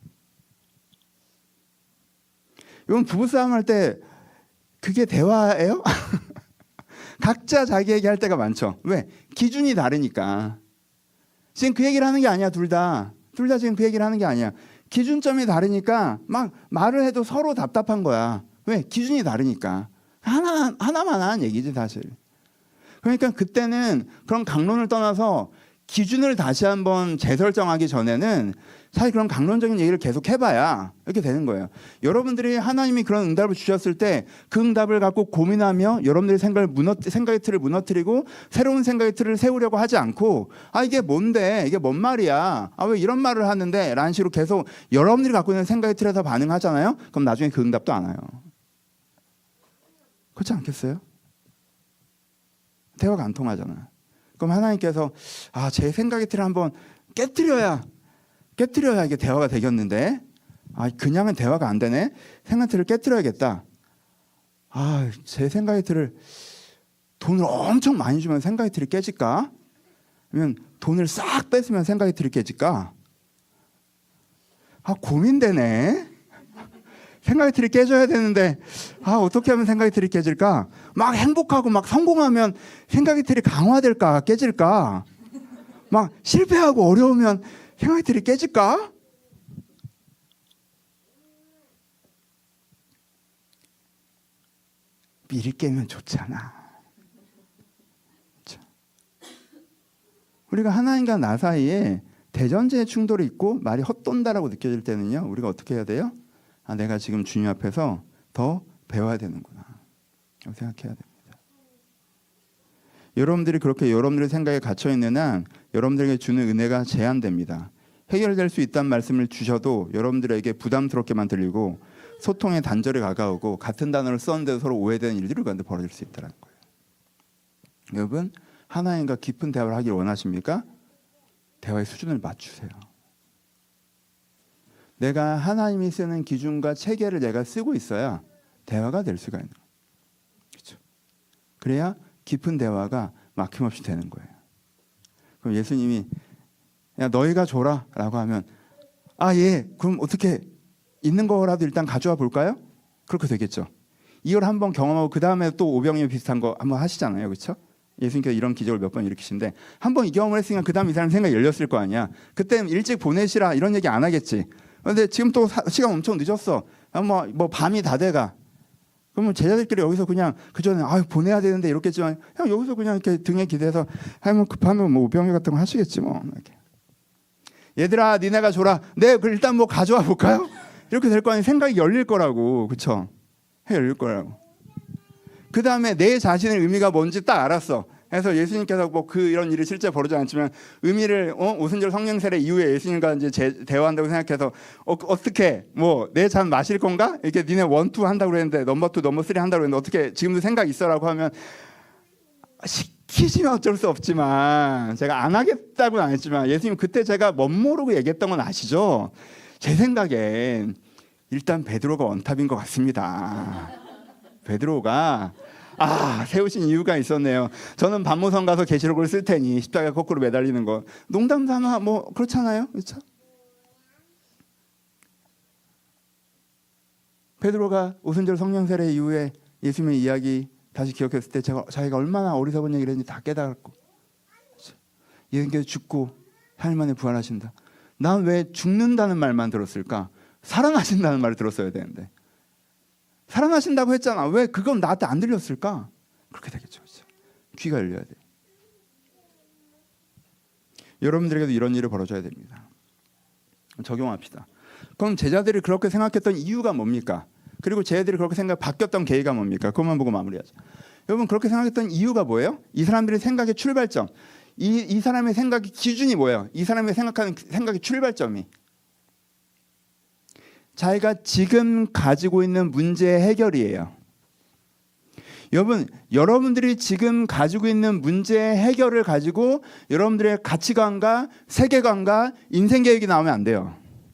이건 부부싸움 할 때 그게 대화예요? 각자 자기 얘기할 때가 많죠. 왜? 기준이 다르니까. 지금 그 얘기를 하는 게 아니야. 둘 다 지금 그 얘기를 하는 게 아니야. 기준점이 다르니까 막 말을 해도 서로 답답한 거야. 왜? 기준이 다르니까. 하나만 하는 얘기지 사실. 그러니까 그때는 그런 강론을 떠나서 기준을 다시 한번 재설정하기 전에는 사실 그런 강론적인 얘기를 계속 해봐야 이렇게 되는 거예요. 여러분들이 하나님이 그런 응답을 주셨을 때 그 응답을 갖고 고민하며 여러분들의 생각의 틀을 무너뜨리고 새로운 생각의 틀을 세우려고 하지 않고 이게 뭔데? 이게 뭔 말이야? 왜 이런 말을 하는데? 라는 식으로 계속 여러분들이 갖고 있는 생각의 틀에서 반응하잖아요. 그럼 나중에 그 응답도 안 와요. 그렇지 않겠어요? 대화가 안 통하잖아. 그럼 하나님께서 제 생각의 틀을 한번 깨트려야 이게 대화가 되겠는데 그냥은 대화가 안 되네. 생각의 틀을 깨트려야겠다. 제 생각의 틀을 돈을 엄청 많이 주면 생각의 틀이 깨질까? 아니면 돈을 싹 뺏으면 생각의 틀이 깨질까? 고민되네. 생각의 틀이 깨져야 되는데 어떻게 하면 생각의 틀이 깨질까? 막 행복하고 막 성공하면 생각의 틀이 강화될까? 깨질까? 막 실패하고 어려우면 생각의 틀이 깨질까? 미리 깨면 좋잖아. 그렇죠? 우리가 하나님과 나 사이에 대전제의 충돌이 있고 말이 헛돈다라고 느껴질 때는요, 우리가 어떻게 해야 돼요? 내가 지금 주님 앞에서 더 배워야 되는구나 생각해야 됩니다. 여러분들이 그렇게 여러분들의 생각에 갇혀 있는 한 여러분들에게 주는 은혜가 제한됩니다. 해결될 수 있다는 말씀을 주셔도 여러분들에게 부담스럽게만 들리고 소통의 단절이 가까우고 같은 단어를 썼는데도 서로 오해되는 일들이 그런데 벌어질 수 있다는 거예요. 여러분, 하나님과 깊은 대화를 하길 원하십니까? 대화의 수준을 맞추세요. 내가 하나님이 쓰는 기준과 체계를 내가 쓰고 있어야 대화가 될 수가 있는 거예요. 그렇죠? 그래야 깊은 대화가 막힘없이 되는 거예요. 그럼 예수님이 야 너희가 줘라 라고 하면 아 예 그럼 어떻게 있는 거라도 일단 가져와 볼까요? 그렇게 되겠죠. 이걸 한번 경험하고 그 다음에 또 오병이어 비슷한 거 한번 하시잖아요. 그렇죠? 예수님께서 이런 기적을 몇 번 일으키신데 한 번 이 경험을 했으니까 그 다음 이 사람 생각이 열렸을 거 아니야. 그때는 일찍 보내시라 이런 얘기 안 하겠지. 그런데 지금 또 시간 엄청 늦었어. 뭐 밤이 다 돼가. 그러면 제자들끼리 여기서 그냥 그 전에 보내야 되는데 이렇겠지만 그냥 여기서 그냥 이렇게 등에 기대서 뭐 급하면 뭐 오병이어 같은 거 하시겠지 뭐. 이렇게. 얘들아 니네가 줘라. 네 일단 뭐 가져와 볼까요? 이렇게 될 거 아니에요. 생각이 열릴 거라고. 그렇죠? 열릴 거라고. 그 다음에 내 자신의 의미가 뭔지 딱 알았어. 그래서 예수님께서 뭐 이런 일이 실제 벌어지지 않지만 의미를 오순절 성령 세례 이후에 예수님과 이제 대화한다고 생각해서 어떻게 뭐 내 잔 마실 건가? 이렇게 니네 1, 2 한다고 그랬는데 넘버 2, 넘버 3 한다고 그랬는데 어떻게 지금도 생각 있어라고 하면 시키시면 어쩔 수 없지만 제가 안 하겠다고는 안 했지만 예수님 그때 제가 멋모르고 얘기했던 건 아시죠? 제 생각엔 일단 베드로가 원탑인 것 같습니다. 베드로가 세우신 이유가 있었네요. 저는 반모성 가서 계시록을 쓸 테니 십자가 거꾸로 매달리는 거 농담 삼아 뭐 그렇잖아요. 그렇죠? 베드로가 오순절 성령 세례 이후에 예수님의 이야기 다시 기억했을 때 자기가 얼마나 어리석은 얘기를 했는지 다 깨달았고 그렇죠? 예수님께서 죽고 3일 만에 부활하신다. 난 왜 죽는다는 말만 들었을까? 살아나신다는 말을 들었어야 되는데 살아나신다고 했잖아. 왜 그건 나한테 안 들렸을까? 그렇게 되겠죠. 그렇죠? 귀가 열려야 돼. 여러분들에게도 이런 일이 벌어져야 됩니다. 적용합시다. 그럼 제자들이 그렇게 생각했던 이유가 뭡니까? 그리고 제자들이 그렇게 바뀌었던 계기가 뭡니까? 그것만 보고 마무리하자. 여러분 그렇게 생각했던 이유가 뭐예요? 이 사람들의 생각의 출발점. 이 사람의 생각의 기준이 뭐예요? 이 사람의 생각하는 생각의 출발점이 자기가 지금 가지고 있는 문제의 해결이에요. 여러분들이 지금 가지고 있는 문제의 해결을 가지고 여러분들의 가치관과 세계관과 인생 계획이 나오면 안 돼요.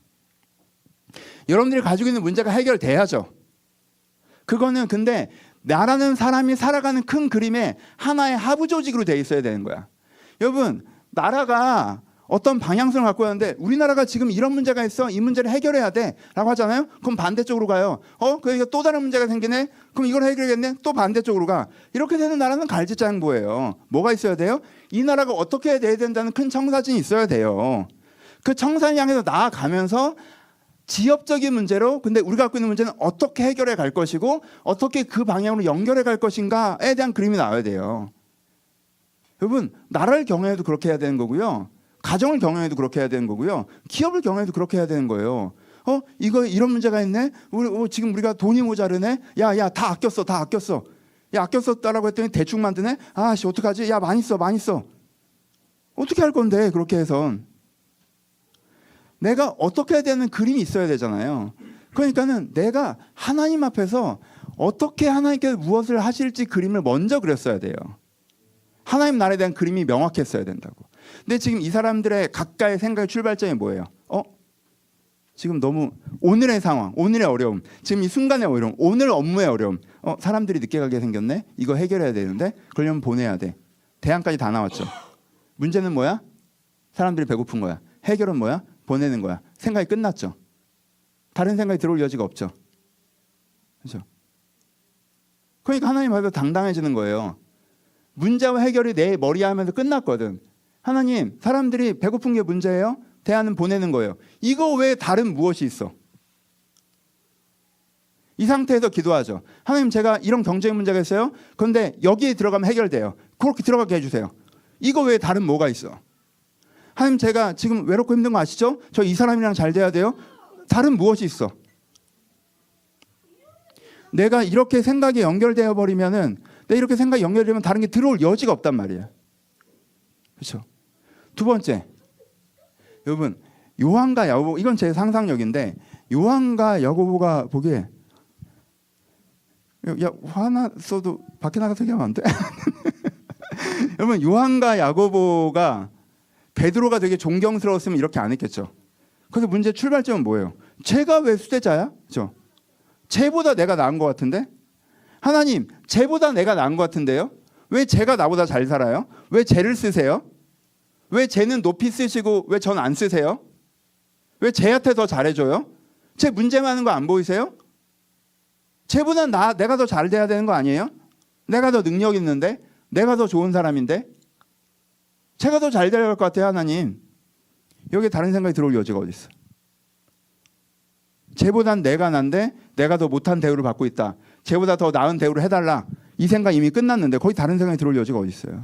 여러분들이 가지고 있는 문제가 해결돼야죠. 그거는 근데 나라는 사람이 살아가는 큰 그림의 하나의 하부 조직으로 돼 있어야 되는 거야. 여러분 나라가 어떤 방향성을 갖고 있는데 우리나라가 지금 이런 문제가 있어. 이 문제를 해결해야 돼 라고 하잖아요. 그럼 반대쪽으로 가요. 그러니까 또 다른 문제가 생기네. 그럼 이걸 해결해야겠네. 또 반대쪽으로 가. 이렇게 되는 나라는 갈지장보예요. 뭐가 있어야 돼요? 이 나라가 어떻게 돼야 된다는 큰 청사진이 있어야 돼요. 그 청사진 향해서 나아가면서 지역적인 문제로 근데 우리가 갖고 있는 문제는 어떻게 해결해 갈 것이고 어떻게 그 방향으로 연결해 갈 것인가에 대한 그림이 나와야 돼요. 여러분 나라를 경영해도 그렇게 해야 되는 거고요. 가정을 경영해도 그렇게 해야 되는 거고요. 기업을 경영해도 그렇게 해야 되는 거예요. 이런 문제가 있네. 지금 우리가 돈이 모자르네. 야 다 아꼈어. 야 아꼈었다라고 했더니 대충 만드네. 어떡하지? 야 많이 써. 어떻게 할 건데 그렇게 해선. 내가 어떻게 해야 되는 그림이 있어야 되잖아요. 그러니까는 내가 하나님 앞에서 어떻게 하나님께서 무엇을 하실지 그림을 먼저 그렸어야 돼요. 하나님 나라에 대한 그림이 명확했어야 된다고. 근데 지금 이 사람들의 각각의 생각의 출발점이 뭐예요? 지금 너무 오늘의 상황, 오늘의 어려움, 지금 이 순간의 어려움, 오늘 업무의 어려움. 사람들이 늦게 가게 생겼네. 이거 해결해야 되는데 그러려면 보내야 돼. 대안까지 다 나왔죠. 문제는 뭐야? 사람들이 배고픈 거야. 해결은 뭐야? 보내는 거야. 생각이 끝났죠. 다른 생각이 들어올 여지가 없죠. 그렇죠? 그러니까 하나님 앞에서 당당해지는 거예요. 문제와 해결이 내 머리에 하면서 끝났거든. 하나님, 사람들이 배고픈 게 문제예요? 대안은 보내는 거예요. 이거 외에 다른 무엇이 있어? 이 상태에서 기도하죠. 하나님, 제가 이런 경제의 문제가 있어요. 그런데 여기에 들어가면 해결돼요. 그렇게 들어가게 해주세요. 이거 외에 다른 뭐가 있어? 하나님, 제가 지금 외롭고 힘든 거 아시죠? 저 이 사람이랑 잘 돼야 돼요. 다른 무엇이 있어? 내가 이렇게 생각이 연결되어 버리면은, 내가 이렇게 생각이 연결되면 다른 게 들어올 여지가 없단 말이에요. 그렇죠? 두 번째, 여러분, 요한과 야고보, 이건 제 상상력인데 요한과 야고보가 보기에, 야 화났어도 밖에 나가서 얘기하면 안 돼? 여러분, 요한과 야고보가 베드로가 되게 존경스러웠으면 이렇게 안 했겠죠. 그래서 문제 출발점은 뭐예요? 쟤가 왜 수혜자야? 그죠? 쟤보다 내가 나은 것 같은데? 하나님, 쟤보다 내가 나은 것 같은데요? 왜 쟤가 나보다 잘 살아요? 왜 쟤를 쓰세요? 왜 쟤는 높이 쓰시고 왜 전 안 쓰세요? 왜 쟤한테 더 잘해줘요? 쟤 문제 많은 거 안 보이세요? 쟤보다 내가 더 잘 돼야 되는 거 아니에요? 내가 더 능력 있는데? 내가 더 좋은 사람인데? 쟤가 더 잘 되려고 할 것 같아요, 하나님. 여기에 다른 생각이 들어올 여지가 어디 있어? 쟤보단 내가 난데 내가 더 못한 대우를 받고 있다. 쟤보다 더 나은 대우를 해달라. 이 생각 이미 끝났는데 거기 다른 생각이 들어올 여지가 어디 있어요?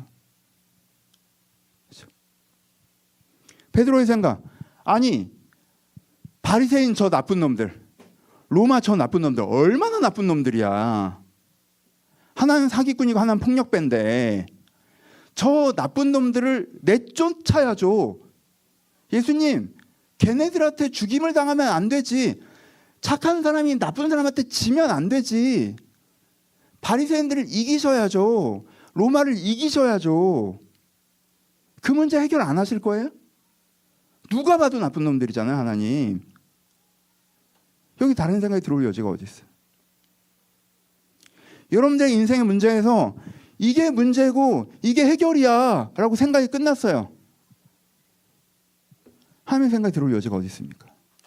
그렇죠? 베드로의 생각. 아니 바리새인 저 나쁜 놈들, 로마 저 나쁜 놈들 얼마나 나쁜 놈들이야. 하나는 사기꾼이고 하나는 폭력배인데 저 나쁜 놈들을 내쫓아야죠. 예수님, 걔네들한테 죽임을 당하면 안 되지. 착한 사람이 나쁜 사람한테 지면 안 되지. 바리새인들을 이기셔야죠. 로마를 이기셔야죠. 그 문제 해결 안 하실 거예요? 누가 봐도 나쁜 놈들이잖아요, 하나님. 여기 다른 생각이 들어올 여지가 어디 있어요? 여러분들의 인생의 문제에서 이게 문제고 이게 해결이야 라고 생각이 끝났어요. 하나님의 생각이 들어올 여지가 어디 있습니까?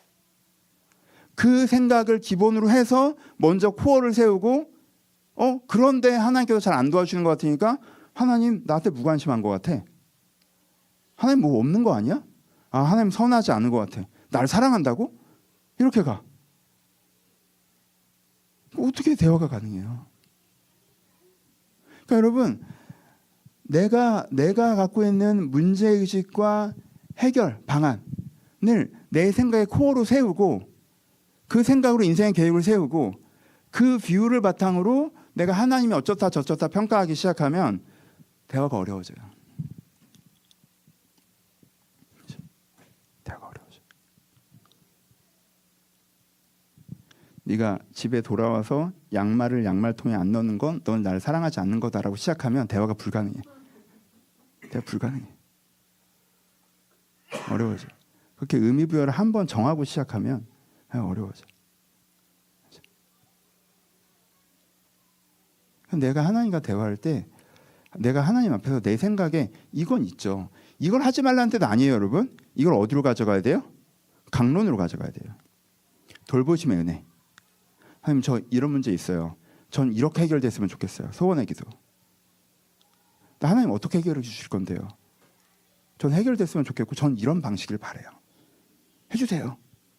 그 생각을 기본으로 해서 먼저 코어를 세우고 그런데 하나님께서 잘 안 도와주시는 것 같으니까 하나님 나한테 무관심한 것 같아. 하나님 뭐 없는 거 아니야? 아, 하나님 선하지 않은 것 같아. 날 사랑한다고? 이렇게 가. 어떻게 대화가 가능해요? 그러니까 여러분, 내가 갖고 있는 문제의식과 해결 방안을 내 생각의 코어로 세우고 그 생각으로 인생의 계획을 세우고 그 뷰를 바탕으로 내가 하나님이 어쩌다 저쩌다 평가하기 시작하면 대화가 어려워져요. 대화가 어려워져요. 네가 집에 돌아와서 양말을 양말통에 안 넣는 건 넌 나를 사랑하지 않는 거다라고 시작하면 대화가 불가능해. 대화 불가능해. 어려워져. 그렇게 의미부여를 한번 정하고 시작하면 어려워져. 내가 하나님과 대화할 때 내가 하나님 앞에서 내 생각에 이건 있죠. 이걸 하지 말라는 뜻 아니에요, 여러분. 이걸 어디로 가져가야 돼요? 강론으로 가져가야 돼요. 돌보심의 은혜. 하나님, 저 이런 문제 있어요. 전 이렇게 해결됐으면 좋겠어요. 소원의 기도. 하나님 어떻게 해결해 주실 건데요? 전 해결됐으면 좋겠고 전 이런 방식을 바래요. 해주세요.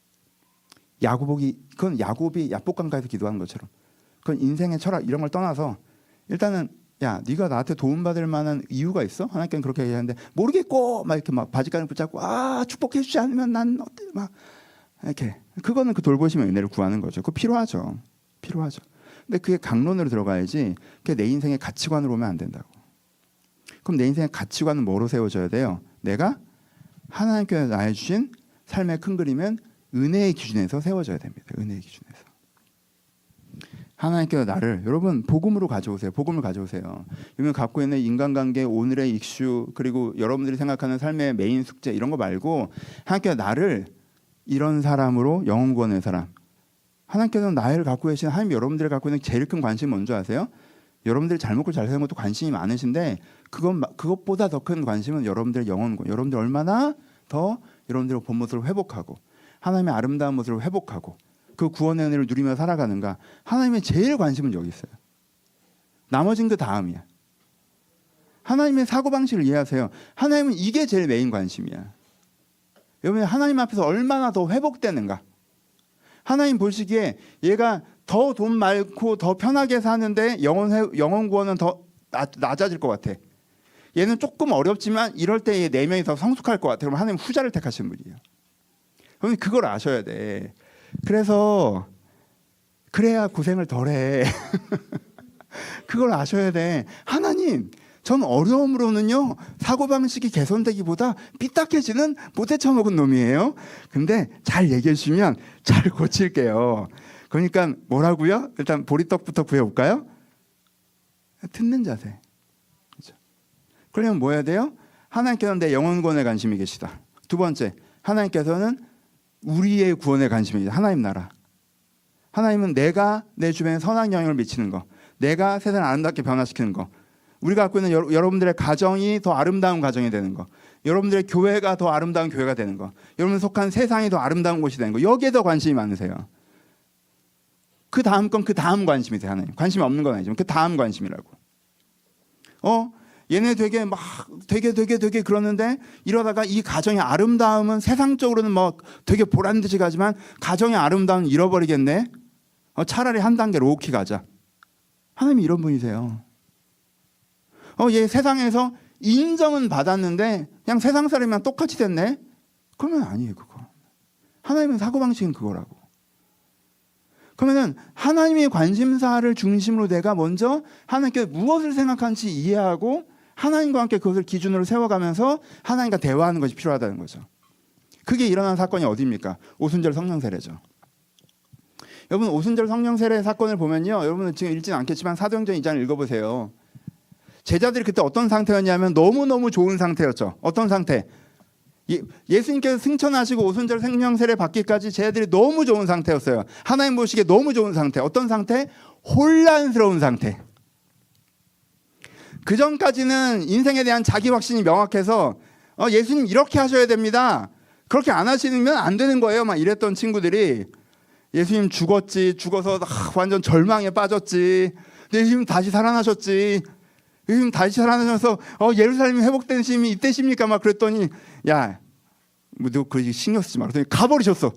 그건 야곱이 야복강가에서 기도하는 것처럼, 그건 인생의 철학 이런 걸 떠나서 일단은 야, 네가 나한테 도움받을 만한 이유가 있어? 하나님께는 그렇게 얘기하는데 모르겠고 막 이렇게 막 바지가랑을 붙잡고 축복해 주지 않으면 난 어때 막 이렇게. 그거는 그 돌보심의 은혜를 구하는 거죠. 그거 필요하죠. 근데 그게 강론으로 들어가야지 그게 내 인생의 가치관으로 오면 안 된다고. 그럼 내 인생의 가치관은 뭐로 세워져야 돼요? 내가 하나님께서 나에 주신 삶의 큰 그림은 은혜의 기준에서 세워져야 됩니다. 은혜의 기준에서. 하나님께서 나를, 여러분 복음으로 가져오세요. 복음을 가져오세요. 여러분 갖고 있는 인간관계, 오늘의 이슈, 그리고 여러분들이 생각하는 삶의 메인 숙제 이런 거 말고 하나님께서 나를 이런 사람으로 영혼 구원의 사람. 하나님께서는 나를 갖고 계신, 하나님 여러분들이 갖고 있는 제일 큰 관심이 뭔지 아세요? 여러분들이 잘 먹고 잘 사는 것도 관심이 많으신데 그것보다 더 큰 관심은 여러분들의 영혼 구원. 여러분들 얼마나 더 여러분들의 본 모습을 회복하고 하나님의 아름다운 모습을 회복하고 그 구원의 은혜를 누리며 살아가는가. 하나님의 제일 관심은 여기 있어요. 나머진 그 다음이야. 하나님의 사고방식을 이해하세요. 하나님은 이게 제일 메인 관심이야. 여러분, 하나님 앞에서 얼마나 더 회복되는가. 하나님 보시기에 얘가 더 돈 많고 더 편하게 사는데 영혼 구원은 더 낮아질 것 같아. 얘는 조금 어렵지만 이럴 때 얘 4명이 더 성숙할 것 같아. 그럼 하나님 후자를 택하시는 분이에요. 그럼 그걸 아셔야 돼. 그래서 그래야 고생을 덜해. 그걸 아셔야 돼. 하나님, 전 어려움으로는요 사고방식이 개선되기보다 삐딱해지는 못해 처먹은 놈이에요. 근데 잘 얘기해 주시면 잘 고칠게요. 그러니까 뭐라고요? 일단 보리떡부터 구해볼까요? 듣는 자세. 그렇죠? 그러면 뭐 해야 돼요? 하나님께서는 내 영혼권에 관심이 계시다. 두 번째, 하나님께서는 우리의 구원에 관심이 하나님 나라. 하나님은 내가 내 주변에 선한 영향을 미치는 거, 내가 세상을 아름답게 변화시키는 거, 우리가 갖고 있는 여러분들의 가정이 더 아름다운 가정이 되는 거, 여러분들의 교회가 더 아름다운 교회가 되는 거, 여러분 속한 세상이 더 아름다운 곳이 되는 거, 여기에 더 관심이 많으세요. 그 다음 건 그 다음 관심이세요. 하나님 관심이 없는 건 아니지만 그 다음 관심이라고. 얘네 되게 막 되게 그러는데 이러다가 이 가정의 아름다움은 세상적으로는 뭐 되게 보란 듯이 가지만 가정의 아름다움은 잃어버리겠네. 차라리 한 단계 로우키 가자. 하나님이 이런 분이세요. 얘 세상에서 인정은 받았는데 그냥 세상 사람이랑 똑같이 됐네. 그러면 아니에요 그거. 하나님의 사고방식은 그거라고. 그러면은 하나님의 관심사를 중심으로 내가 먼저 하나님께 무엇을 생각하는지 이해하고 하나님과 함께 그것을 기준으로 세워가면서 하나님과 대화하는 것이 필요하다는 거죠. 그게 일어난 사건이 어디입니까? 오순절 성령 세례죠. 여러분 오순절 성령 세례 사건을 보면요, 여러분은 지금 읽지는 않겠지만 사도행전 2장을 읽어보세요. 제자들이 그때 어떤 상태였냐면 너무너무 좋은 상태였죠. 어떤 상태? 예수님께서 승천하시고 오순절 성령 세례 받기까지 제자들이 너무 좋은 상태였어요. 하나님 보시기에 너무 좋은 상태. 어떤 상태? 혼란스러운 상태. 그 전까지는 인생에 대한 자기 확신이 명확해서 예수님 이렇게 하셔야 됩니다. 그렇게 안 하시면 안 되는 거예요. 막 이랬던 친구들이 예수님 죽어서 완전 절망에 빠졌지. 예수님 다시 살아나셨지. 예수님 다시 살아나셔서 예루살렘이 회복된 시임이 이때십니까? 막 그랬더니 야, 너 그러지 신경 쓰지 마. 그랬더니 가버리셨어.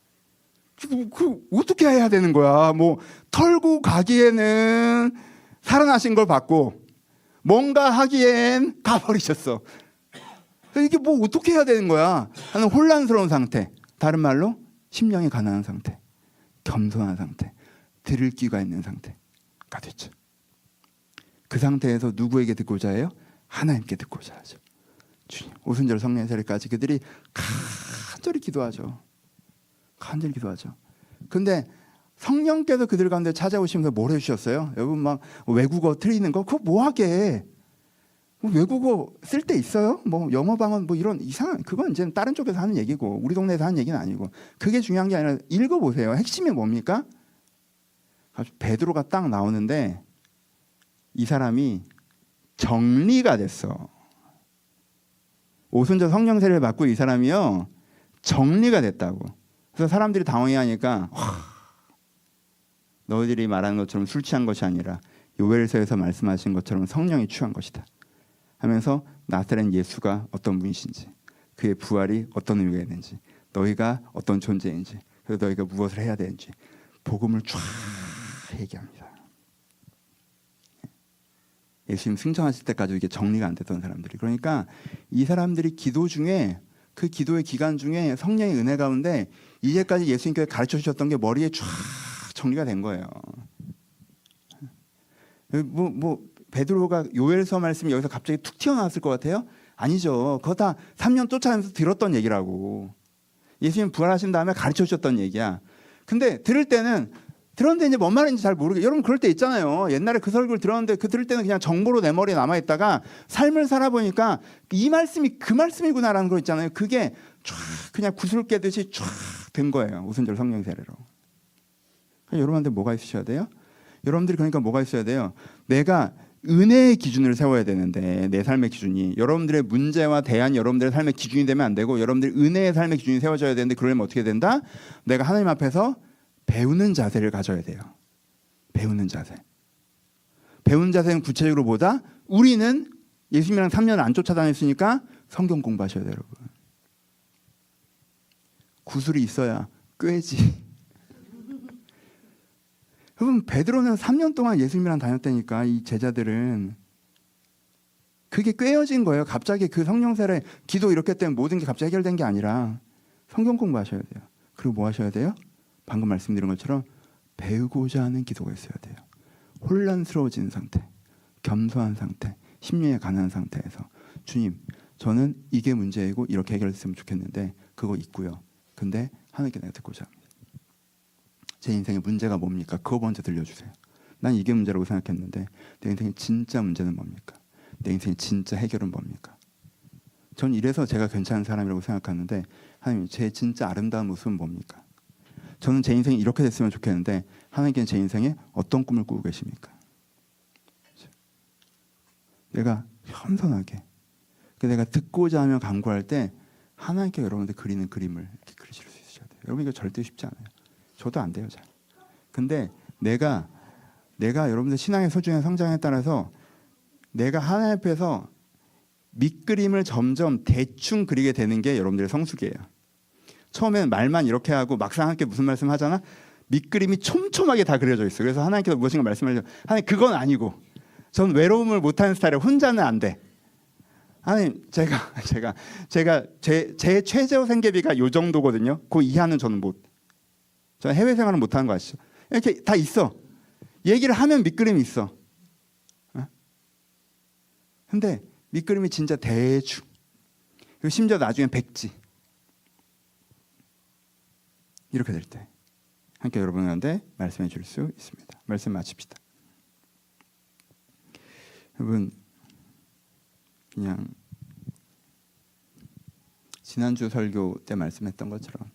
그 어떻게 해야 되는 거야? 뭐 털고 가기에는 살아나신 걸 받고 뭔가 하기엔 가버리셨어. 이게 뭐 어떻게 해야 되는 거야? 하는 혼란스러운 상태. 다른 말로 심령이 가난한 상태, 겸손한 상태, 들을 귀가 있는 상태가 됐죠. 그 상태에서 누구에게 듣고자 해요? 하나님께 듣고자 하죠. 주님, 오순절 성령 세례까지 그들이 간절히 기도하죠. 간절히 기도하죠. 근데 성령께서 그들 가운데 찾아오시면서 뭘 해주셨어요? 여러분 막 외국어 틀리는 거 그거 뭐하게? 뭐 외국어 쓸 때 있어요? 뭐 영어 방언 뭐 이런 이상한 그건 이제 다른 쪽에서 하는 얘기고 우리 동네에서 하는 얘기는 아니고 그게 중요한 게 아니라 읽어보세요. 핵심이 뭡니까? 베드로가 딱 나오는데 이 사람이 정리가 됐어. 오순절 성령 세례를 받고 이 사람이요 정리가 됐다고. 그래서 사람들이 당황해하니까 너희들이 말하는 것처럼 술 취한 것이 아니라 요엘서에서 말씀하신 것처럼 성령이 취한 것이다 하면서 나사렛 예수가 어떤 분이신지 그의 부활이 어떤 의미가 있는지 너희가 어떤 존재인지 그래서 너희가 무엇을 해야 되는지 복음을 쫙 얘기합니다. 예수님 승천하실 때까지 이게 정리가 안 됐던 사람들이. 그러니까 이 사람들이 기도 중에 그 기도의 기간 중에 성령의 은혜 가운데 이제까지 예수님께서 가르쳐 주셨던 게 머리에 쫙 정리가 된 거예요. 뭐 베드로가 요엘서 말씀이 여기서 갑자기 툭 튀어나왔을 것 같아요? 아니죠. 그거 다 3년 쫓아다니면서 들었던 얘기라고. 예수님 부활하신 다음에 가르쳐 주셨던 얘기야. 근데 들었는데 이제 뭔 말인지 잘 모르게. 여러분 그럴 때 있잖아요. 옛날에 그 설교를 들었는데 그 들을 때는 그냥 정보로 내 머리에 남아있다가 삶을 살아보니까 이 말씀이 그 말씀이구나라는 거 있잖아요. 그게 쫙 그냥 구슬 깨듯이 쫙 된 거예요. 오순절 성령 세례로. 여러분한테 뭐가 있으셔야 돼요? 여러분들이 그러니까 뭐가 있어야 돼요? 내가 은혜의 기준을 세워야 되는데 내 삶의 기준이 여러분들의 문제와 대안이 여러분들의 삶의 기준이 되면 안 되고 여러분들이 은혜의 삶의 기준이 세워져야 되는데 그러려면 어떻게 된다? 내가 하나님 앞에서 배우는 자세를 가져야 돼요. 배우는 자세. 배우는 자세는 구체적으로 보다 우리는 예수님이랑 3년 안 쫓아다녔으니까 성경 공부하셔야 돼요. 여러분. 구슬이 있어야 꿰지. 여러분 베드로는 3년 동안 예수님이랑 다녔다니까. 이 제자들은 그게 꿰어진 거예요. 갑자기 그 성령 세례 기도 이렇게 때문에 모든 게 갑자기 해결된 게 아니라 성경 공부하셔야 돼요. 그리고 뭐 하셔야 돼요? 방금 말씀드린 것처럼 배우고자 하는 기도가 있어야 돼요. 혼란스러워진 상태, 겸손한 상태, 심령에 가난한 상태에서 주님, 저는 이게 문제이고 이렇게 해결됐으면 좋겠는데 그거 있고요. 근데 하나님께 내가 듣고자 합니다. 제 인생의 문제가 뭡니까? 그거 먼저 들려주세요. 난 이게 문제라고 생각했는데 내 인생의 진짜 문제는 뭡니까? 내 인생의 진짜 해결은 뭡니까? 전 이래서 제가 괜찮은 사람이라고 생각하는데 하나님, 제 진짜 아름다운 모습은 뭡니까? 저는 제 인생이 이렇게 됐으면 좋겠는데 하나님께는 제 인생에 어떤 꿈을 꾸고 계십니까? 내가 겸손하게, 내가 듣고자 하며 간구할 때 하나님께 여러분들 그리는 그림을 이렇게 그리실 수 있으셔야 돼요. 여러분, 이거 절대 쉽지 않아요. 저도 안 돼요, 잘. 근데 내가 여러분들 신앙의 소중한 성장에 따라서 내가 하나님 앞에서 밑그림을 점점 대충 그리게 되는 게 여러분들의 성숙이에요. 처음에는 말만 이렇게 하고 막상 하나님께 무슨 말씀 하잖아. 밑그림이 촘촘하게 다 그려져 있어요. 그래서 하나님께서 무엇인가 말씀하셔. 하나님, 그건 아니고 전 외로움을 못하는 스타일이에요. 혼자는 안 돼. 하나님, 제가 제 최저 생계비가 요 정도거든요. 그 이하는 저는 못. 저는 해외 생활은 못하는 거 아시죠? 이렇게 다 있어. 얘기를 하면 밑그림이 있어. 근데 밑그림이 진짜 대충. 그리고 심지어 나중에 백지. 이렇게 될 때 함께 여러분한테 말씀해 줄 수 있습니다. 말씀 마칩시다. 여러분, 그냥 지난주 설교 때 말씀했던 것처럼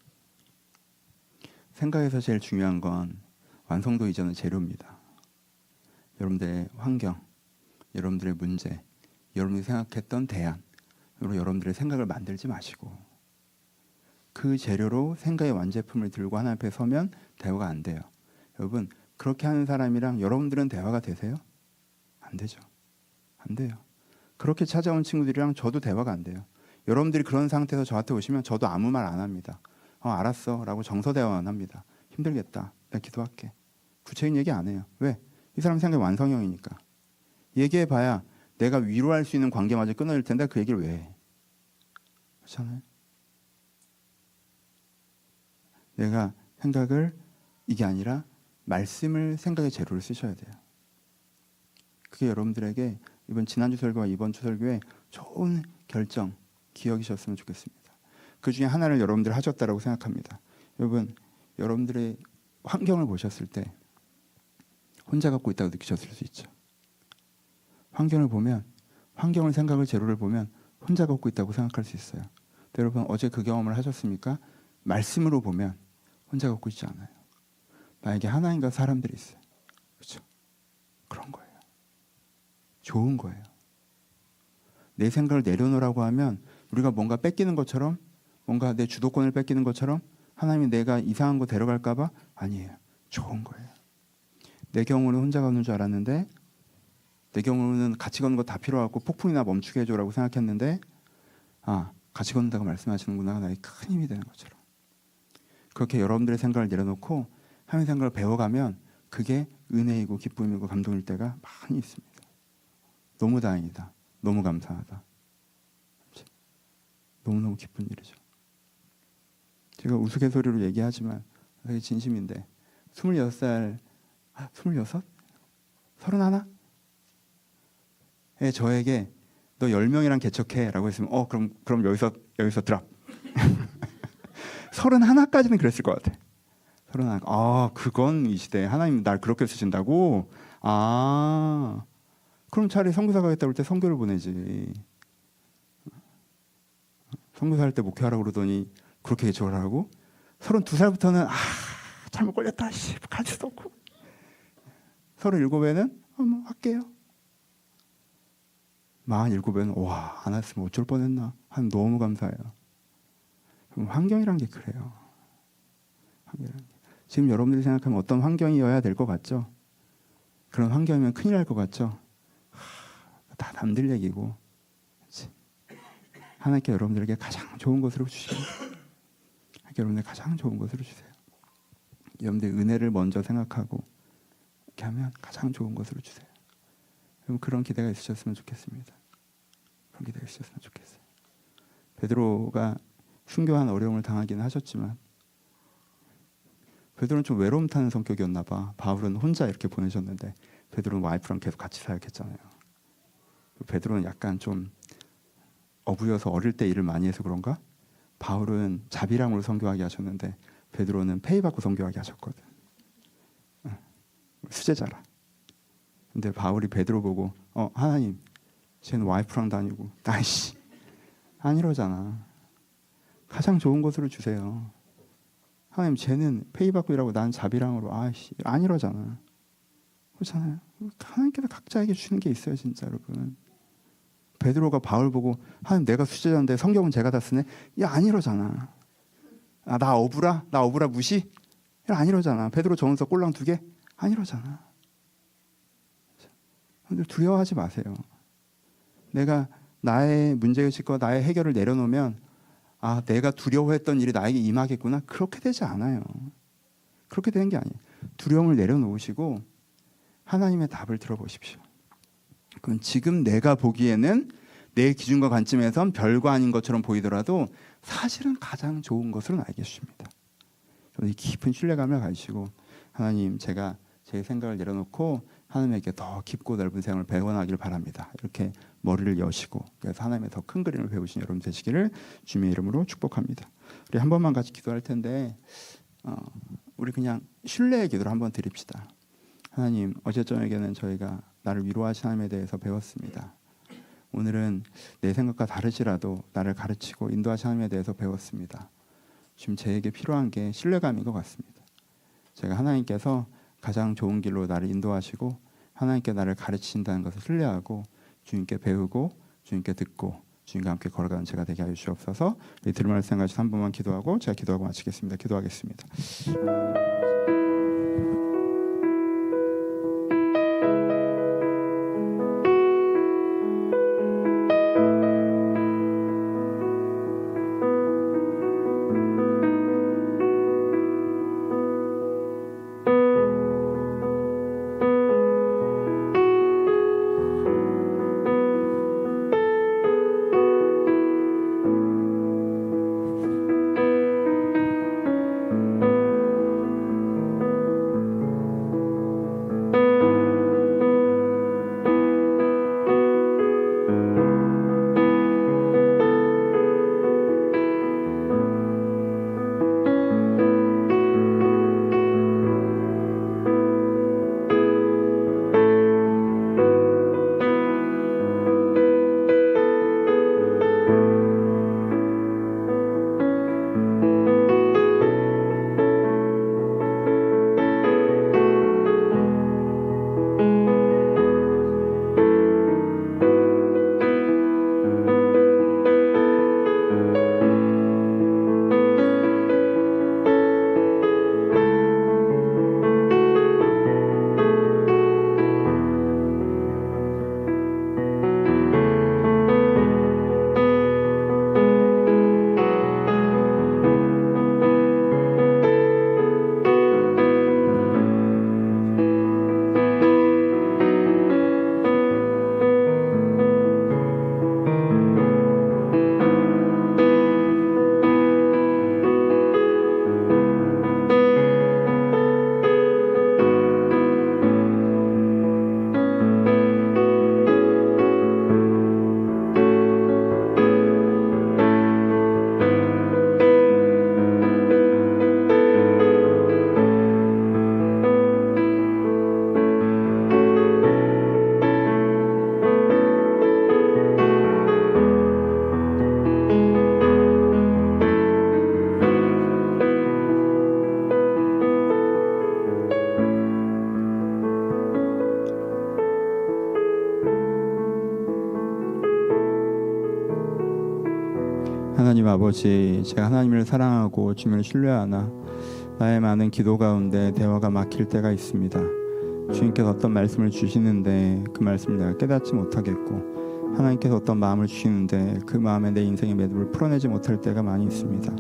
생각에서 제일 중요한 건 완성도 이전의 재료입니다. 여러분들의 환경, 여러분들의 문제, 여러분이 생각했던 대안, 여러분들의 생각을 만들지 마시고 그 재료로 생각의 완제품을 들고 하나님 앞에 서면 대화가 안 돼요. 여러분, 그렇게 하는 사람이랑 여러분들은 대화가 되세요? 안 되죠. 안 돼요. 그렇게 찾아온 친구들이랑 저도 대화가 안 돼요. 여러분들이 그런 상태에서 저한테 오시면 저도 아무 말 안 합니다. 알았어 라고 정서 대화만 합니다. 힘들겠다. 내가 기도할게. 구체적인 얘기 안 해요. 왜? 이 사람 생각이 완성형이니까. 얘기해봐야 내가 위로할 수 있는 관계마저 끊어질 텐데 그 얘기를 왜 해? 그렇잖아요. 내가 생각을, 이게 아니라 말씀을 생각의 재료를 쓰셔야 돼요. 그게 여러분들에게 이번 지난주 설교와 이번 주 설교에 좋은 결정, 기억이셨으면 좋겠습니다. 그 중에 하나를 여러분들 하셨다라고 생각합니다. 여러분, 여러분들의 환경을 보셨을 때 혼자 갖고 있다고 느끼셨을 수 있죠. 환경을 보면, 환경을 생각을 재료를 보면 혼자 갖고 있다고 생각할 수 있어요. 여러분, 어제 그 경험을 하셨습니까? 말씀으로 보면 혼자 갖고 있지 않아요. 만약에 하나님과 사람들이 있어요. 그렇죠? 그런 거예요. 좋은 거예요. 내 생각을 내려놓으라고 하면 우리가 뭔가 뺏기는 것처럼, 뭔가 내 주도권을 뺏기는 것처럼 하나님이 내가 이상한 거 데려갈까 봐? 아니에요. 좋은 거예요. 내 경우는 혼자 가는 줄 알았는데, 내 경우는 같이 걷는 거 다 필요하고 폭풍이나 멈추게 해줘라고 생각했는데, 같이 걷는다고 말씀하시는구나. 나에게 큰 힘이 되는 것처럼. 그렇게 여러분들의 생각을 내려놓고 하나님의 생각을 배워가면 그게 은혜이고 기쁨이고 감동일 때가 많이 있습니다. 너무 다행이다. 너무 감사하다. 너무너무 기쁜 일이죠. 제가 우스갯소리로 얘기하지만 되게 진심인데 26살, 26? 31? 저에게 너 10명이랑 개척해 라고 했으면 그럼 여기서 드랍. 31까지는 그랬을 것 같아. 31. 그건 이 시대에 하나님 날 그렇게 쓰신다고? 그럼 차라리 선교사 가겠다 올 때 선교를 보내지. 선교사 할 때 목회하라고 그러더니 그렇게 개척을 하고 32살부터는 잘못 걸렸다. 갈 수도 없고. 37에는 할게요. 47에는 안 했으면 어쩔 뻔했나. 너무 감사해요. 환경이란 게 그래요. 지금 여러분들이 생각하면 어떤 환경이어야 될 것 같죠? 그런 환경이면 큰일 날 것 같죠? 다 남들 얘기고. 그치? 하나님께 여러분들에게 가장 좋은 것으로 주십니다. 하나님께 여러분들 가장 좋은 것으로 주세요. 여러분들 은혜를 먼저 생각하고 이렇게 하면 가장 좋은 것으로 주세요. 여러분, 그런 기대가 있으셨으면 좋겠습니다. 그런 기대가 있으셨으면 좋겠어요. 베드로가 순교한 어려움을 당하기는 하셨지만 베드로는 좀 외로움 타는 성격이었나 봐. 바울은 혼자 이렇게 보내셨는데 베드로는 와이프랑 계속 같이 사역했잖아요. 베드로는 약간 좀 어부여서 어릴 때 일을 많이 해서 그런가? 바울은 자비랑으로 선교하게 하셨는데 베드로는 페이 받고 선교하게 하셨거든. 수제자라. 근데 바울이 베드로 보고 하나님 쟤는 와이프랑 다니고 나이씨 안 이러잖아. 가장 좋은 것으로 주세요. 하나님 쟤는 페이 받고 일하고 난 자비랑으로 안 이러잖아. 그렇잖아요. 하나님께서 각자에게 주시는 게 있어요, 진짜 여러분. 베드로가 바울 보고 하나님 내가 수제자인데 성경은 제가 다 쓰네. 안 이러잖아. 나 어부라 무시? 안 이러잖아. 베드로 전서 꼴랑 2개? 안 이러잖아. 여러분들 두려워하지 마세요. 내가 나의 문제의식과 나의 해결을 내려놓으면 내가 두려워했던 일이 나에게 임하겠구나. 그렇게 되지 않아요. 그렇게 되는 게 아니에요. 두려움을 내려놓으시고 하나님의 답을 들어보십시오. 그건 지금 내가 보기에는 내 기준과 관점에선 별거 아닌 것처럼 보이더라도 사실은 가장 좋은 것으로 나에게 주십니다. 이 깊은 신뢰감을 가지시고 하나님 제가 제 생각을 내려놓고 하나님에게 더 깊고 넓은 생각을 배워나기를 바랍니다. 이렇게 머리를 여시고 그래서 하나님의 더 큰 그림을 배우신 여러분 되시기를 주님의 이름으로 축복합니다. 우리 한 번만 같이 기도할 텐데 우리 그냥 신뢰의 기도를 한번 드립시다. 하나님 어제 저녁에는 저희가 나를 위로하신 하나님에 대해서 배웠습니다. 오늘은 내 생각과 다르지라도 나를 가르치고 인도하신 하나님에 대해서 배웠습니다. 지금 저에게 필요한 게 신뢰감인 것 같습니다. 제가 하나님께서 가장 좋은 길로 나를 인도하시고 하나님께 나를 가르치신다는 것을 신뢰하고 주님께 배우고 주님께 듣고 주님과 함께 걸어가는 제가 되게 하여 주옵소서. 들을 말씀 같이 한 번만 기도하고 제가 기도하고 마치겠습니다. 기도하겠습니다. 하나님 아버지, 제가 하나님을 사랑하고 주님을 신뢰하나 나의 많은 기도 가운데 대화가 막힐 때가 있습니다. 주님께서 어떤 말씀을 주시는데 그 말씀을 내가 깨닫지 못하겠고 하나님께서 어떤 마음을 주시는데 그 마음에 내 인생의 매듭을 풀어내지 못할 때가 많이 있습니다.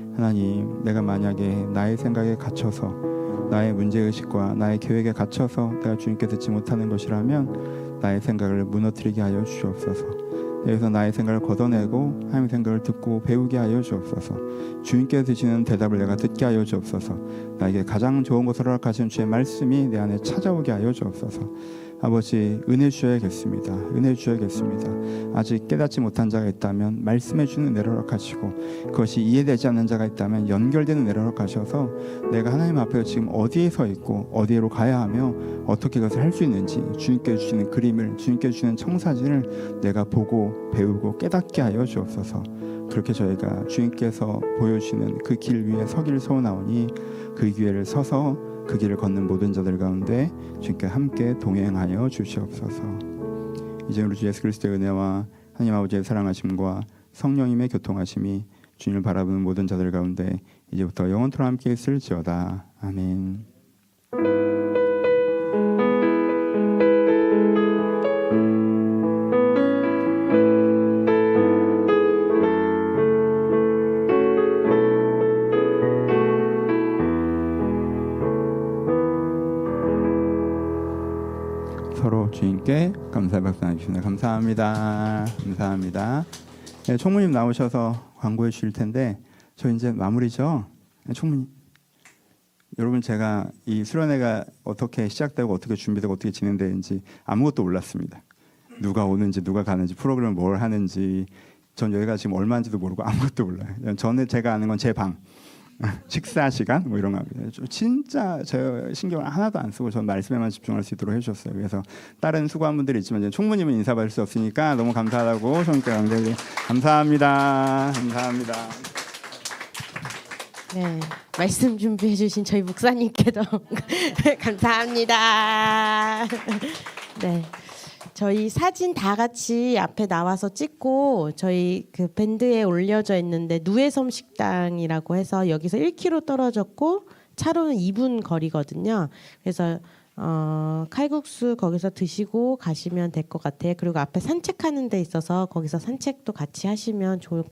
하나님, 내가 만약에 나의 생각에 갇혀서 나의 문제의식과 나의 계획에 갇혀서 내가 주님께 듣지 못하는 것이라면 나의 생각을 무너뜨리게 하여 주옵소서. 여기서 나의 생각을 걷어내고 하나님의 생각을 듣고 배우게 하여 주옵소서. 주님께서 주시는 대답을 내가 듣게 하여 주옵소서. 나에게 가장 좋은 것을 허락하신 주의 말씀이 내 안에 찾아오게 하여 주옵소서. 아버지, 은혜 주셔야겠습니다. 은혜 주셔야겠습니다. 아직 깨닫지 못한 자가 있다면 말씀해 주는 은혜를 허락하시고, 그것이 이해되지 않는 자가 있다면 연결되는 은혜를 허락하셔서 내가 하나님 앞에 지금 어디에 서 있고 어디로 가야 하며 어떻게 그것을 할 수 있는지 주님께 주시는 그림을, 주님께 주시는 청사진을 내가 보고 배우고 깨닫게 하여 주옵소서. 그렇게 저희가 주님께서 보여주시는 그 길 위에 서기를 소원하오니 그 기회를 서서 그 길을 걷는 모든 자들 가운데 주님께 함께 동행하여 주시옵소서. 이제 우리 주 예수 그리스도의 은혜와 하나님 아버지의 사랑하심과 성령님의 교통하심이 주님을 바라보는 모든 자들 가운데 이제부터 영원토록 함께 있을지어다. 아멘. 서로 주님께 감사의 박수 나누십니다. 감사합니다. 감사합니다. 네, 총무님 나오셔서 광고해 주실 텐데 저 이제 마무리죠. 네, 총무님. 여러분 제가 이 수련회가 어떻게 시작되고 어떻게 준비되고 어떻게 진행되는지 아무것도 몰랐습니다. 누가 오는지 누가 가는지 프로그램을 뭘 하는지 전 여기가 지금 얼마인지도 모르고 아무것도 몰라요. 저는 제가 아는 건 제 방. 식사 시간 뭐 이런 거 진짜 저 신경을 하나도 안 쓰고 전 말씀에만 집중할 수 있도록 해주셨어요. 그래서 다른 수고한 분들이 있지만 이제 총무님은 인사받을 수 없으니까 너무 감사하다고 손께 강제히 감사합니다. 감사합니다. 네, 말씀 준비해 주신 저희 목사님께도 감사합니다. 네. 저희 사진 다 같이 앞에 나와서 찍고 저희 그 밴드에 올려져 있는데 누에섬 식당이라고 해서 여기서 1km 떨어졌고 차로는 2분 거리거든요. 그래서 칼국수 거기서 드시고 가시면 될 것 같아요. 그리고 앞에 산책하는 데 있어서 거기서 산책도 같이 하시면 좋을